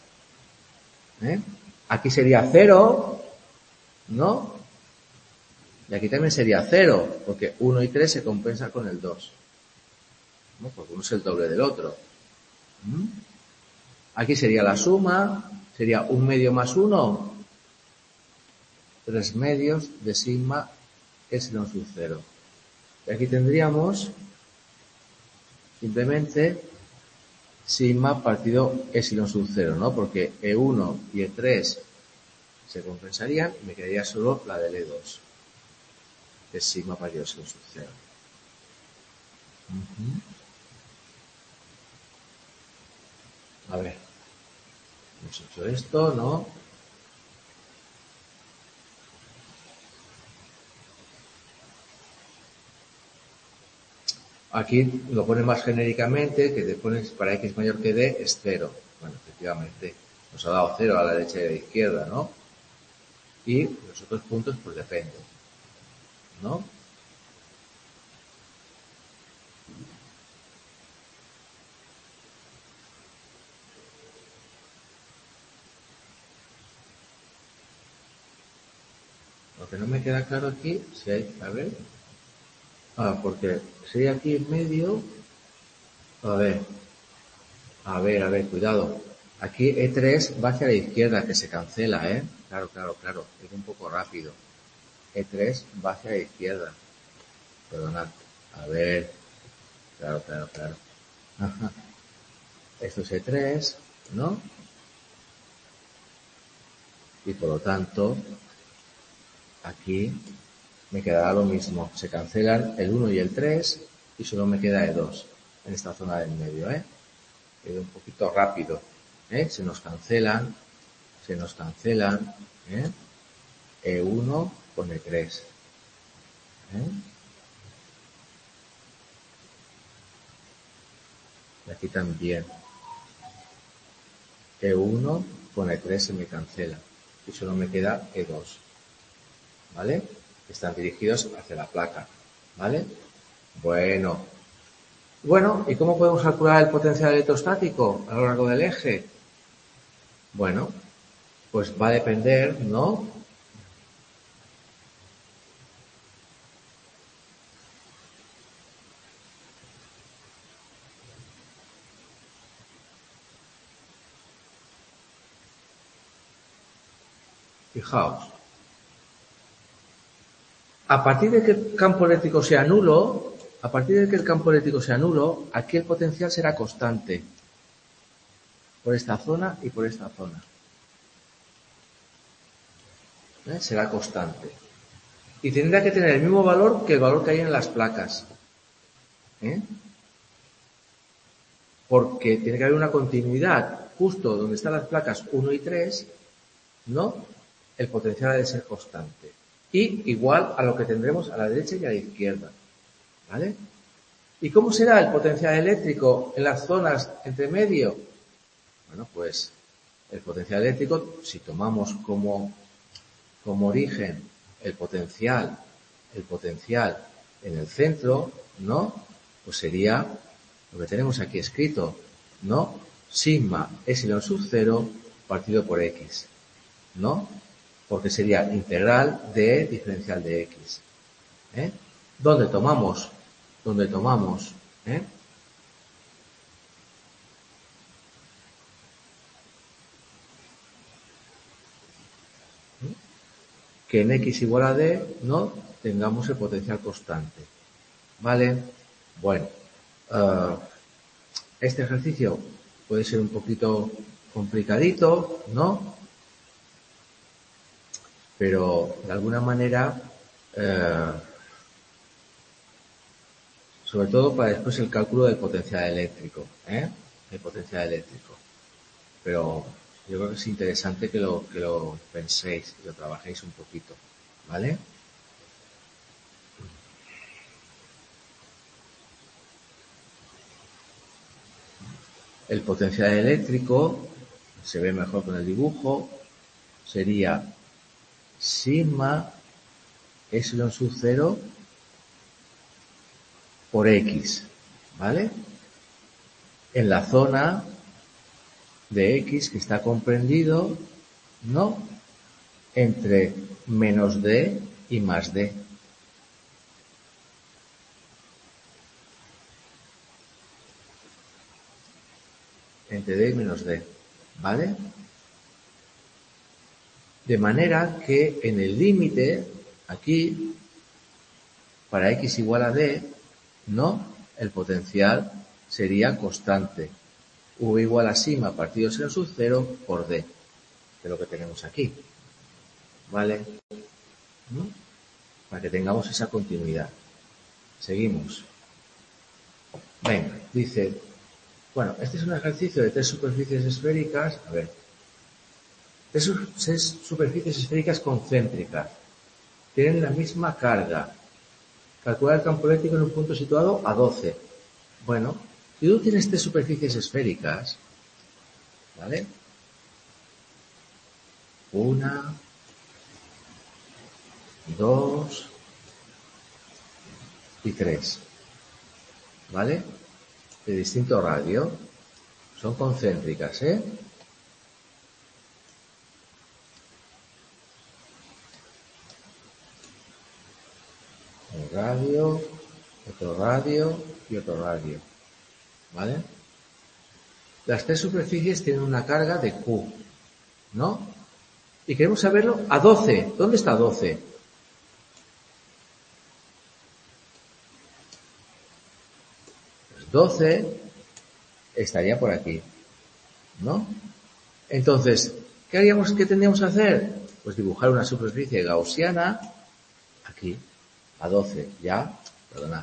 Aquí sería 0, ¿no? Y aquí también sería 0, porque 1 y 3 se compensan con el 2. ¿No? Porque uno es el doble del otro. Aquí sería la suma, sería 1 medio más 1, 3 medios de sigma epsilon sub 0. Y aquí tendríamos simplemente sigma partido epsilon sub 0, ¿no? Porque E1 y E3 se compensarían y me quedaría solo la del E2, que es sigma partido epsilon sub 0. A ver, hemos hecho esto, ¿no? Aquí lo pone más genéricamente, que te pones para x mayor que d es 0. Bueno, efectivamente, nos ha dado 0 a la derecha y a la izquierda, ¿no? Y los otros puntos, pues depende, ¿no? Lo que no me queda claro aquí, si hay, a ver, porque si hay aquí en medio, a ver, cuidado. Aquí E3 va hacia la izquierda, que se cancela, ¿eh? Claro, es un poco rápido. E3 va hacia la izquierda. Perdonad. A ver, claro. Ajá. Esto es E3, ¿no? Y por lo tanto, aquí me quedará lo mismo. Se cancelan el 1 y el 3 y solo me queda E2 en esta zona del medio, ¿eh? Es un poquito rápido, ¿eh? Se nos cancelan, ¿eh? E1 con E3, ¿eh? Y aquí también. E1 con E3 se me cancela y solo me queda E2, ¿vale? Están dirigidos hacia la placa, ¿vale? Bueno, ¿y cómo podemos calcular el potencial electrostático a lo largo del eje? Bueno, pues va a depender, ¿no? Fijaos. A partir de que el campo eléctrico sea nulo, aquí el potencial será constante. Por esta zona y por esta zona. Será constante. Y tendrá que tener el mismo valor que el valor que hay en las placas. Porque tiene que haber una continuidad. Justo donde están las placas 1 y 3, ¿no? El potencial ha de ser constante. Y igual a lo que tendremos a la derecha y a la izquierda. ¿Vale? ¿Y cómo será el potencial eléctrico en las zonas entre medio? Bueno, pues el potencial eléctrico, si tomamos como origen el potencial en el centro, ¿no? Pues sería lo que tenemos aquí escrito, ¿no? Sigma epsilon sub 0 partido por x, ¿no? Porque sería integral de diferencial de x. ¿Dónde tomamos? Que en x igual a d, ¿no? Tengamos el potencial constante. ¿Vale? Bueno, este ejercicio puede ser un poquito complicadito, ¿no? Pero de alguna manera, sobre todo para después el cálculo del potencial eléctrico, el potencial eléctrico. Pero yo creo que es interesante que lo penséis y lo trabajéis un poquito, ¿vale? El potencial eléctrico, se ve mejor con el dibujo, sería sigma epsilon sub 0 por x, ¿vale? En la zona de x que está comprendido, ¿no? Entre menos d y más d. Entre d y menos d, ¿vale? De manera que en el límite, aquí, para x igual a d, ¿no? El potencial sería constante. V igual a sigma partido epsilon sub 0 por d, que es lo que tenemos aquí. ¿Vale? ¿No? Para que tengamos esa continuidad. Seguimos. Venga, dice, bueno, este es un ejercicio de 3 superficies esféricas. A ver. 3 superficies esféricas concéntricas. Tienen la misma carga. Calcular el campo eléctrico en un punto situado a 12. Bueno, si tú tienes 3 superficies esféricas, ¿vale? 1, 2 y 3, ¿vale? De distinto radio. Son concéntricas, Un radio, otro radio y otro radio, ¿vale? Las 3 superficies tienen una carga de Q, ¿no? Y queremos saberlo a 12. ¿Dónde está 12? Pues 12 estaría por aquí, ¿no? Entonces, ¿qué tendríamos que hacer? Pues dibujar una superficie gaussiana aquí, a 12, ya, perdonad.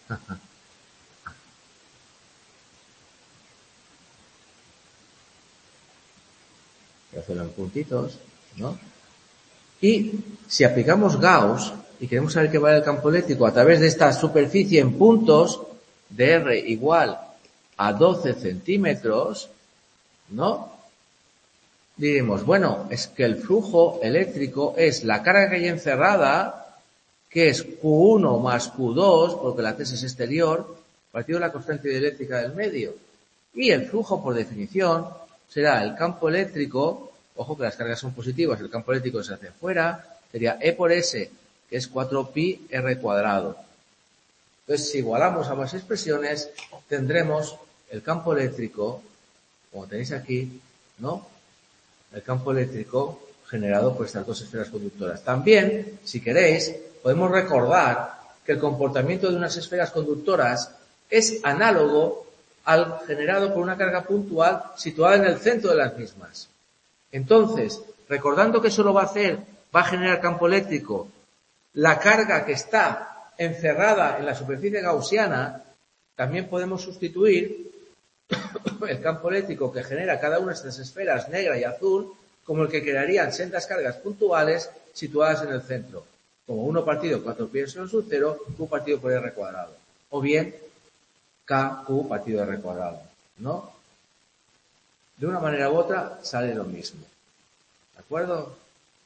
Voy a hacerlo en puntitos, ¿no? Y si aplicamos Gauss y queremos saber qué vale el campo eléctrico a través de esta superficie en puntos de R igual a 12 centímetros, ¿no? Diremos, bueno, es que el flujo eléctrico es la carga que hay encerrada, que es Q1 más Q2, porque la T es exterior, partido de la constante eléctrica del medio. Y el flujo, por definición, será el campo eléctrico Ojo que las cargas son positivas, el campo eléctrico es hacia afuera, sería E por S, que es 4pi R cuadrado. Entonces, si igualamos ambas expresiones, tendremos el campo eléctrico, como tenéis aquí, ¿no? El campo eléctrico generado por estas dos esferas conductoras. También, si queréis, podemos recordar que el comportamiento de unas esferas conductoras es análogo al generado por una carga puntual situada en el centro de las mismas. Entonces, recordando que eso lo va a generar campo eléctrico, la carga que está encerrada en la superficie gaussiana, también podemos sustituir el campo eléctrico que genera cada una de estas esferas negra y azul como el que crearían sendas cargas puntuales situadas en el centro, como 1 partido 4pi epsilon sub 0, Q partido por R cuadrado, o bien KQ partido R cuadrado, ¿no? De una manera u otra sale lo mismo, ¿de acuerdo?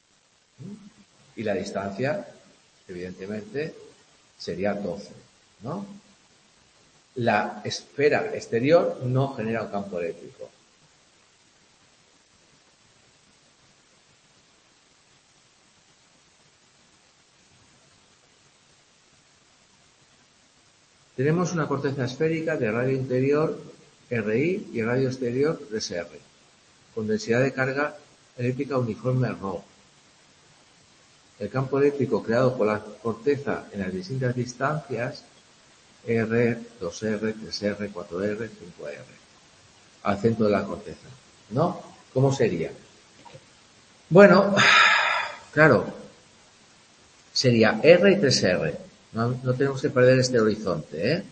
Y la distancia, evidentemente, sería 12, ¿no? La esfera exterior no genera un campo eléctrico. Tenemos una corteza esférica de radio interior RI y radio exterior 3R, con densidad de carga eléctrica uniforme ρ. El campo eléctrico creado por la corteza en las distintas distancias R, 2R, 3R, 4R, 5R, al centro de la corteza, ¿no? ¿Cómo sería? Bueno, claro, sería R y 3R. No tenemos que perder este horizonte, ¿eh?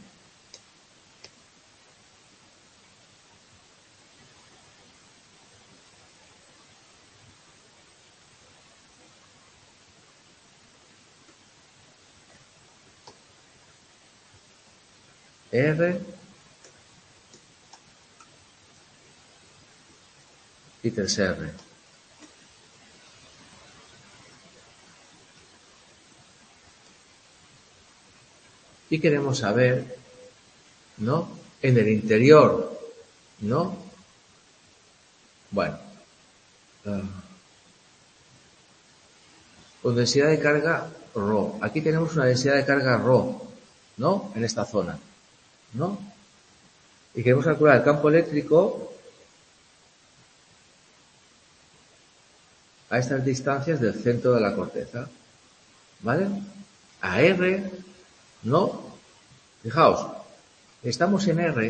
R y 3R. Y queremos saber, ¿no? En el interior, ¿no? Bueno, con densidad de carga ρ. Aquí tenemos una densidad de carga ρ, ¿no? En esta zona, ¿no? Y queremos calcular el campo eléctrico a estas distancias del centro de la corteza, ¿vale? A R, ¿no? Fijaos, estamos en R,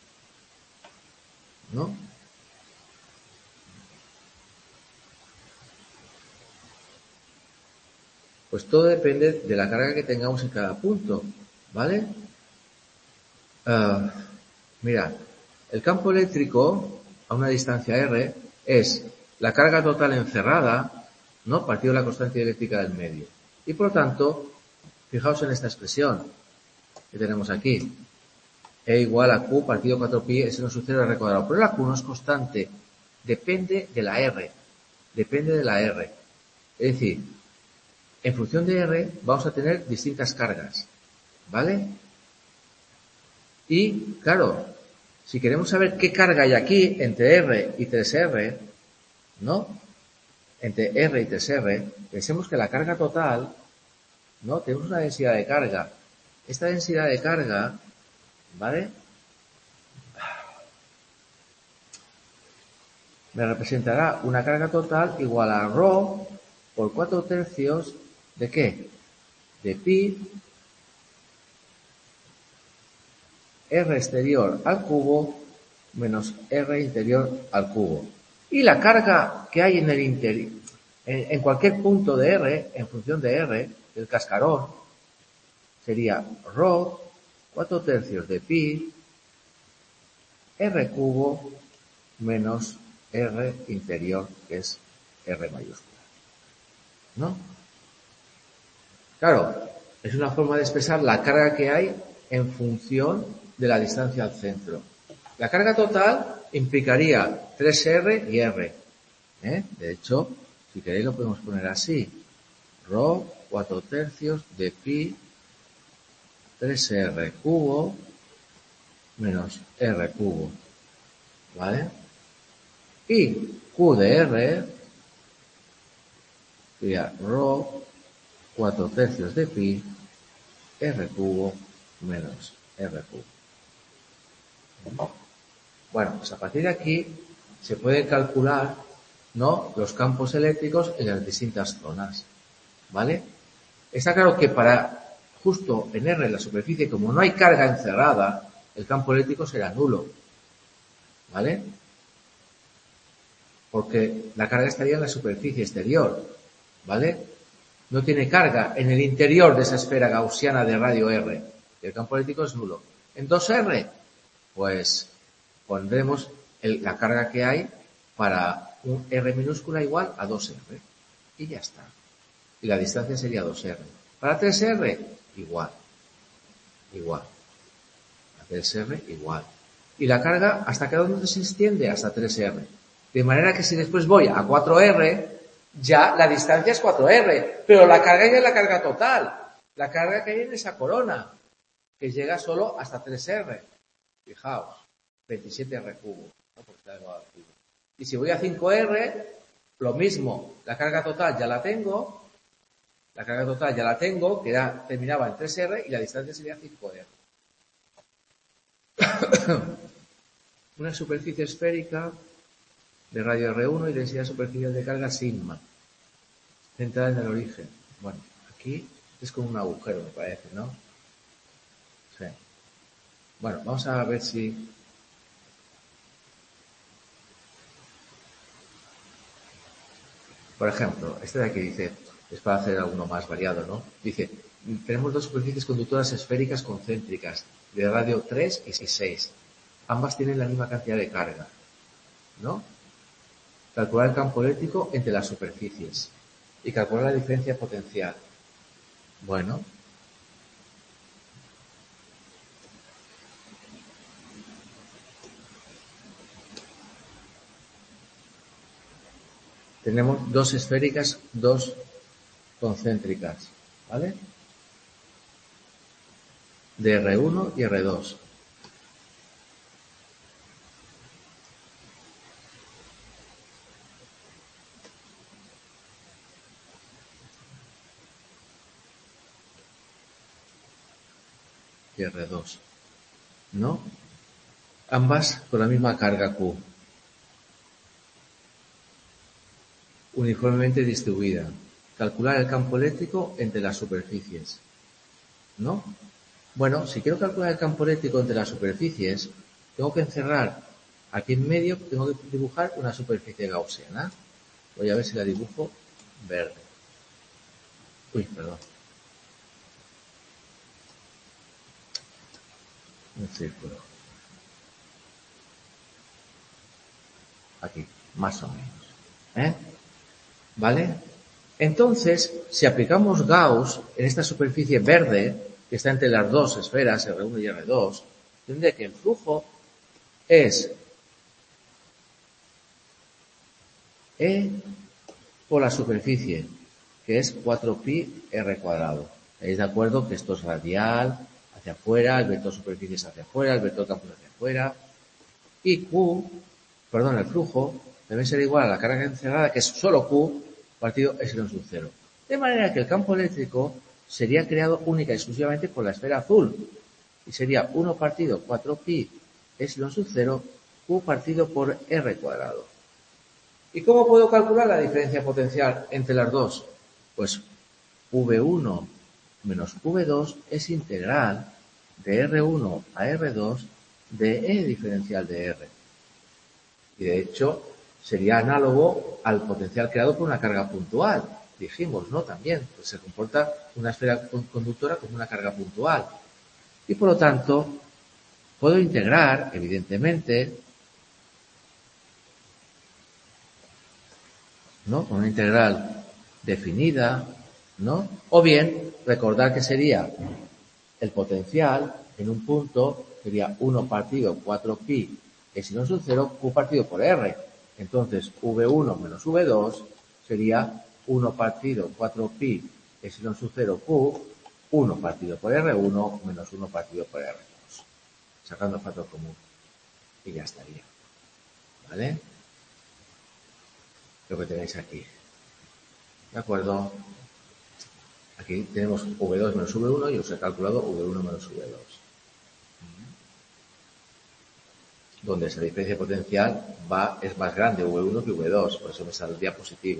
¿no? Pues todo depende de la carga que tengamos en cada punto, ¿vale? Mirad, el campo eléctrico a una distancia R es la carga total encerrada, ¿no? Partido de la constante eléctrica del medio. Y por lo tanto, fijaos en esta expresión que tenemos aquí. E igual a Q partido 4pi epsilon sub 0 R cuadrado. Pero la Q no es constante, depende de la R. Depende de la R. Es decir, en función de R vamos a tener distintas cargas, ¿vale? Y, claro, si queremos saber qué carga hay aquí entre R y 3R, ¿no? Entre R y 3R, pensemos que la carga total, ¿no? Tenemos una densidad de carga. Esta densidad de carga, ¿vale? Me representará una carga total igual a ρ por 4/3 ¿de qué? De pi R exterior al cubo menos R interior al cubo. Y la carga que hay en el interior, en cualquier punto de R, en función de R, del cascarón, sería ρ 4/3 de pi R cubo menos R interior, que es R mayúscula, ¿no? Claro, es una forma de expresar la carga que hay en función de la distancia al centro. La carga total implicaría 3R y R. De hecho, si queréis lo podemos poner así. ρ 4/3 de pi 3R cubo menos R cubo. ¿Vale? Y Q de R sería rho 4/3 de pi r cubo menos r cubo. Bueno, pues a partir de aquí se puede calcular, ¿no?, los campos eléctricos en las distintas zonas, ¿vale? Está claro que para justo en R, en la superficie, como no hay carga encerrada, el campo eléctrico será nulo, ¿vale? Porque la carga estaría en la superficie exterior, ¿vale? No tiene carga en el interior de esa esfera gaussiana de radio R. Y el campo eléctrico es nulo. En 2R, pues pondremos la carga que hay para un R minúscula igual a 2R. Y ya está. Y la distancia sería 2R. Para 3R, igual. A 3R, igual. Y la carga, ¿hasta qué dónde se extiende? Hasta 3R. De manera que si después voy a 4R, ya la distancia es 4R, pero la carga ya es la carga total. La carga que hay en esa corona, que llega solo hasta 3R. Fijaos, 27R cubo. ¿No? Porque está elevado al cubo. Y si voy a 5R, lo mismo. La carga total ya la tengo. Que ya terminaba en 3R y la distancia sería 5R. Una superficie esférica de radio R1 y densidad superficial de carga sigma, centrada en el origen. Bueno, aquí es como un agujero, me parece, ¿no? Sí. Bueno, vamos a ver si... Por ejemplo, este de aquí dice, es para hacer alguno más variado, ¿no? Dice, tenemos dos superficies conductoras esféricas concéntricas de radio 3 y 6. Ambas tienen la misma cantidad de carga, ¿no? Calcular el campo eléctrico entre las superficies y calcular la diferencia potencial. Bueno, tenemos dos esféricas, dos concéntricas, ¿vale? De R1 y R2. Y R2, ¿no? Ambas con la misma carga Q, uniformemente distribuida. Calcular el campo eléctrico entre las superficies, ¿no? Bueno, si quiero calcular el campo eléctrico entre las superficies, tengo que encerrar aquí en medio, tengo que dibujar una superficie gaussiana. Voy a ver si la dibujo verde. Uy, perdón. Un círculo. Aquí, más o menos. ¿Vale? Entonces, si aplicamos Gauss en esta superficie verde, que está entre las dos esferas, R1 y R2, tendré que el flujo es E por la superficie, que es 4pi r cuadrado. ¿Estáis de acuerdo que esto es radial, hacia afuera, el vector superficie es hacia afuera, el vector campo es hacia afuera? Y el flujo debe ser igual a la carga encerrada, que es solo Q, partido epsilon sub 0. De manera que el campo eléctrico sería creado única y exclusivamente por la esfera azul. Y sería 1 partido 4pi epsilon sub 0, Q partido por R cuadrado. ¿Y cómo puedo calcular la diferencia potencial entre las dos? Pues V1 menos V2 es integral de R1 a R2 de E diferencial de R. Y de hecho, sería análogo al potencial creado por una carga puntual. Dijimos, ¿no? También, pues se comporta una esfera conductora como una carga puntual. Y por lo tanto, puedo integrar, evidentemente, ¿no?, con una integral definida, ¿no? O bien, recordar que sería el potencial en un punto, sería 1 partido 4pi epsilon sub 0, Q partido por R. Entonces, V1 menos V2 sería 1 partido 4pi epsilon sub 0 Q, 1 partido por R1 menos 1 partido por R2. Sacando factor común. Y ya estaría. ¿Vale? Lo que tenéis aquí. ¿De acuerdo? Aquí tenemos V2 menos V1 y os he calculado V1 menos V2. Donde esa diferencia potencial es más grande V1 que V2, por eso me saldría positivo.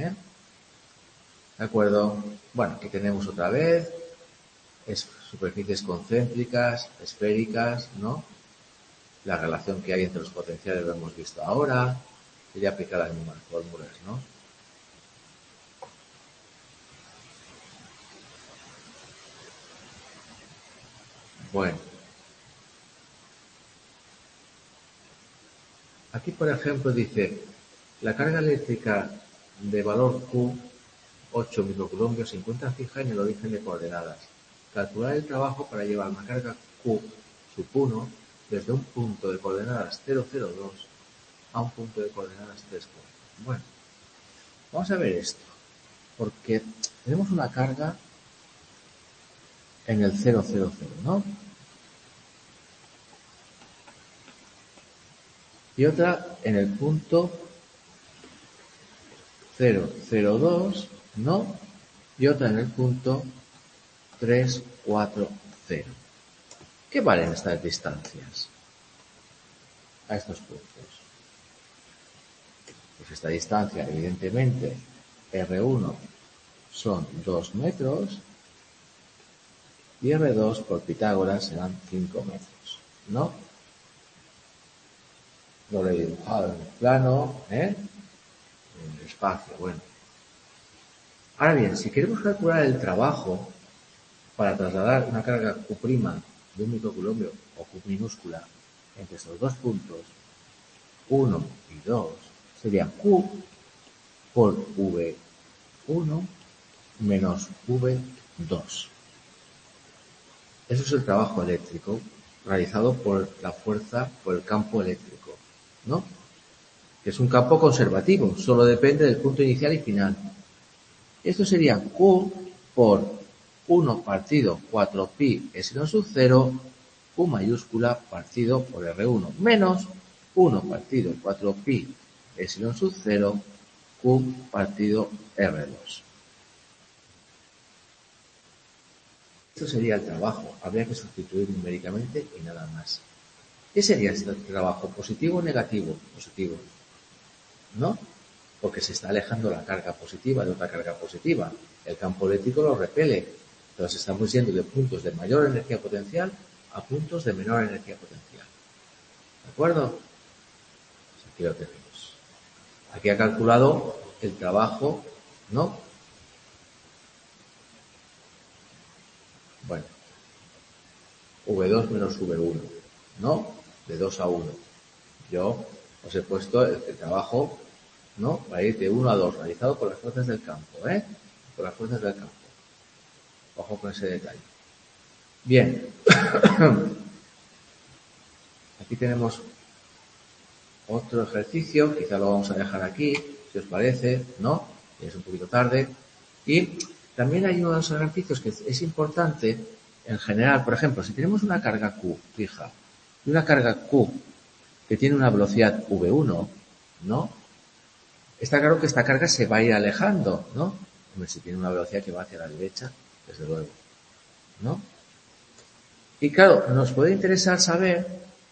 ¿De acuerdo? Bueno, aquí tenemos otra vez superficies concéntricas, esféricas, ¿no? La relación que hay entre los potenciales lo hemos visto ahora. Sería aplicar las mismas fórmulas, ¿no? Bueno. Aquí, por ejemplo, dice, la carga eléctrica de valor Q, 8 microcoulombios, se encuentra fija en el origen de coordenadas. Calcular el trabajo para llevar una carga Q sub 1 desde un punto de coordenadas 0,02 a un punto de coordenadas 3,4. Bueno, vamos a ver esto, porque tenemos una carga en el 0,00, ¿no? Y otra en el punto 0,02, ¿no? Y otra en el punto 3,40. ¿Qué valen estas distancias a estos puntos? Pues esta distancia, evidentemente, R1 son 2 metros y R2 por Pitágoras serán 5 metros, ¿no? Lo he dibujado en el plano, en el espacio, bueno. Ahora bien, si queremos calcular el trabajo para trasladar una carga Q' de un microcoulombo o Q minúscula entre estos dos puntos, 1 y 2, sería Q por V1 menos V2. Eso es el trabajo eléctrico realizado por la fuerza, por el campo eléctrico, ¿no? Que es un campo conservativo, solo depende del punto inicial y final. Esto sería Q por 1 partido 4pi epsilon sub 0, Q mayúscula partido por R1, menos 1 partido 4pi epsilon sub 0, Q partido R2. Esto sería el trabajo, habría que sustituir numéricamente y nada más. ¿Qué sería este trabajo? ¿Positivo o negativo? Positivo, ¿no? Porque se está alejando la carga positiva de otra carga positiva. El campo eléctrico lo repele. Entonces estamos yendo de puntos de mayor energía potencial a puntos de menor energía potencial. ¿De acuerdo? Pues aquí lo tenemos. Aquí ha calculado el trabajo, ¿no? Bueno. V2 menos V1, ¿no? De 2 a 1. Yo os he puesto el trabajo, ¿no? Para ir de 1 a 2, realizado por las fuerzas del campo, Por las fuerzas del campo. Ojo con ese detalle. Bien. Aquí tenemos otro ejercicio, quizá lo vamos a dejar aquí, si os parece, ¿no? Es un poquito tarde. Y también hay unos ejercicios que es importante, en general, por ejemplo, si tenemos una carga Q fija y una carga Q que tiene una velocidad V1, ¿no? Está claro que esta carga se va a ir alejando, ¿no? Hombre, si tiene una velocidad que va hacia la derecha, desde luego, ¿no? Y claro, nos puede interesar saber,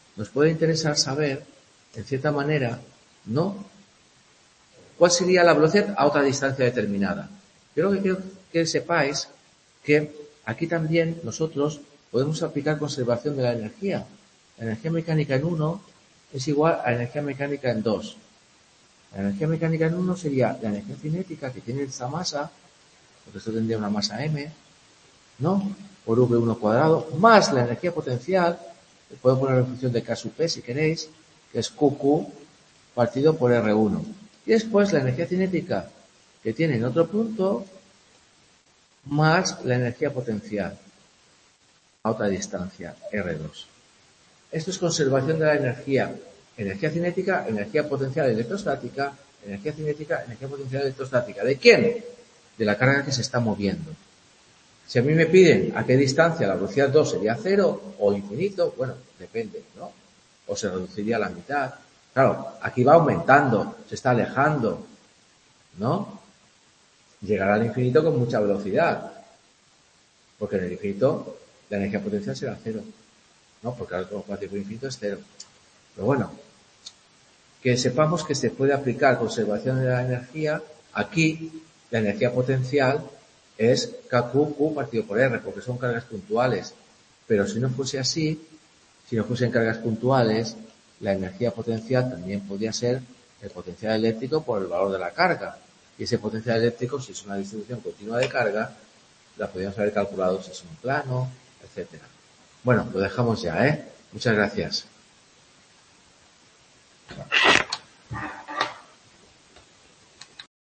en cierta manera, ¿no? ¿Cuál sería la velocidad a otra distancia determinada? Yo lo que quiero que sepáis que aquí también nosotros podemos aplicar conservación de la energía. La energía mecánica en 1 es igual a energía mecánica en 2. La energía mecánica en 1 sería la energía cinética que tiene esta masa, porque esto tendría una masa m, ¿no? Por V1 cuadrado, más la energía potencial, que puedo poner en función de K sub P si queréis, que es QQ partido por R1. Y después la energía cinética que tiene en otro punto, más la energía potencial a otra distancia, R2. Esto es conservación de la energía. Energía cinética, energía potencial electrostática, energía cinética, energía potencial electrostática. ¿De quién? De la carga que se está moviendo. Si a mí me piden a qué distancia la velocidad 2 sería 0 o infinito, bueno, depende, ¿no? O se reduciría a la mitad. Claro, aquí va aumentando, se está alejando, ¿no? llegará al infinito con mucha velocidad, porque en el infinito la energía potencial será cero, ¿no? Porque algo cuántico infinito es cero. Pero bueno, que sepamos que se puede aplicar conservación de la energía. Aquí la energía potencial es KQ partido por R, porque son cargas puntuales. Pero si no fuese así, si no fuesen cargas puntuales, la energía potencial también podría ser el potencial eléctrico por el valor de la carga. Y ese potencial eléctrico, si es una distribución continua de carga, la podríamos haber calculado si es un plano, etcétera. Bueno, lo dejamos ya, ¿eh? Muchas gracias.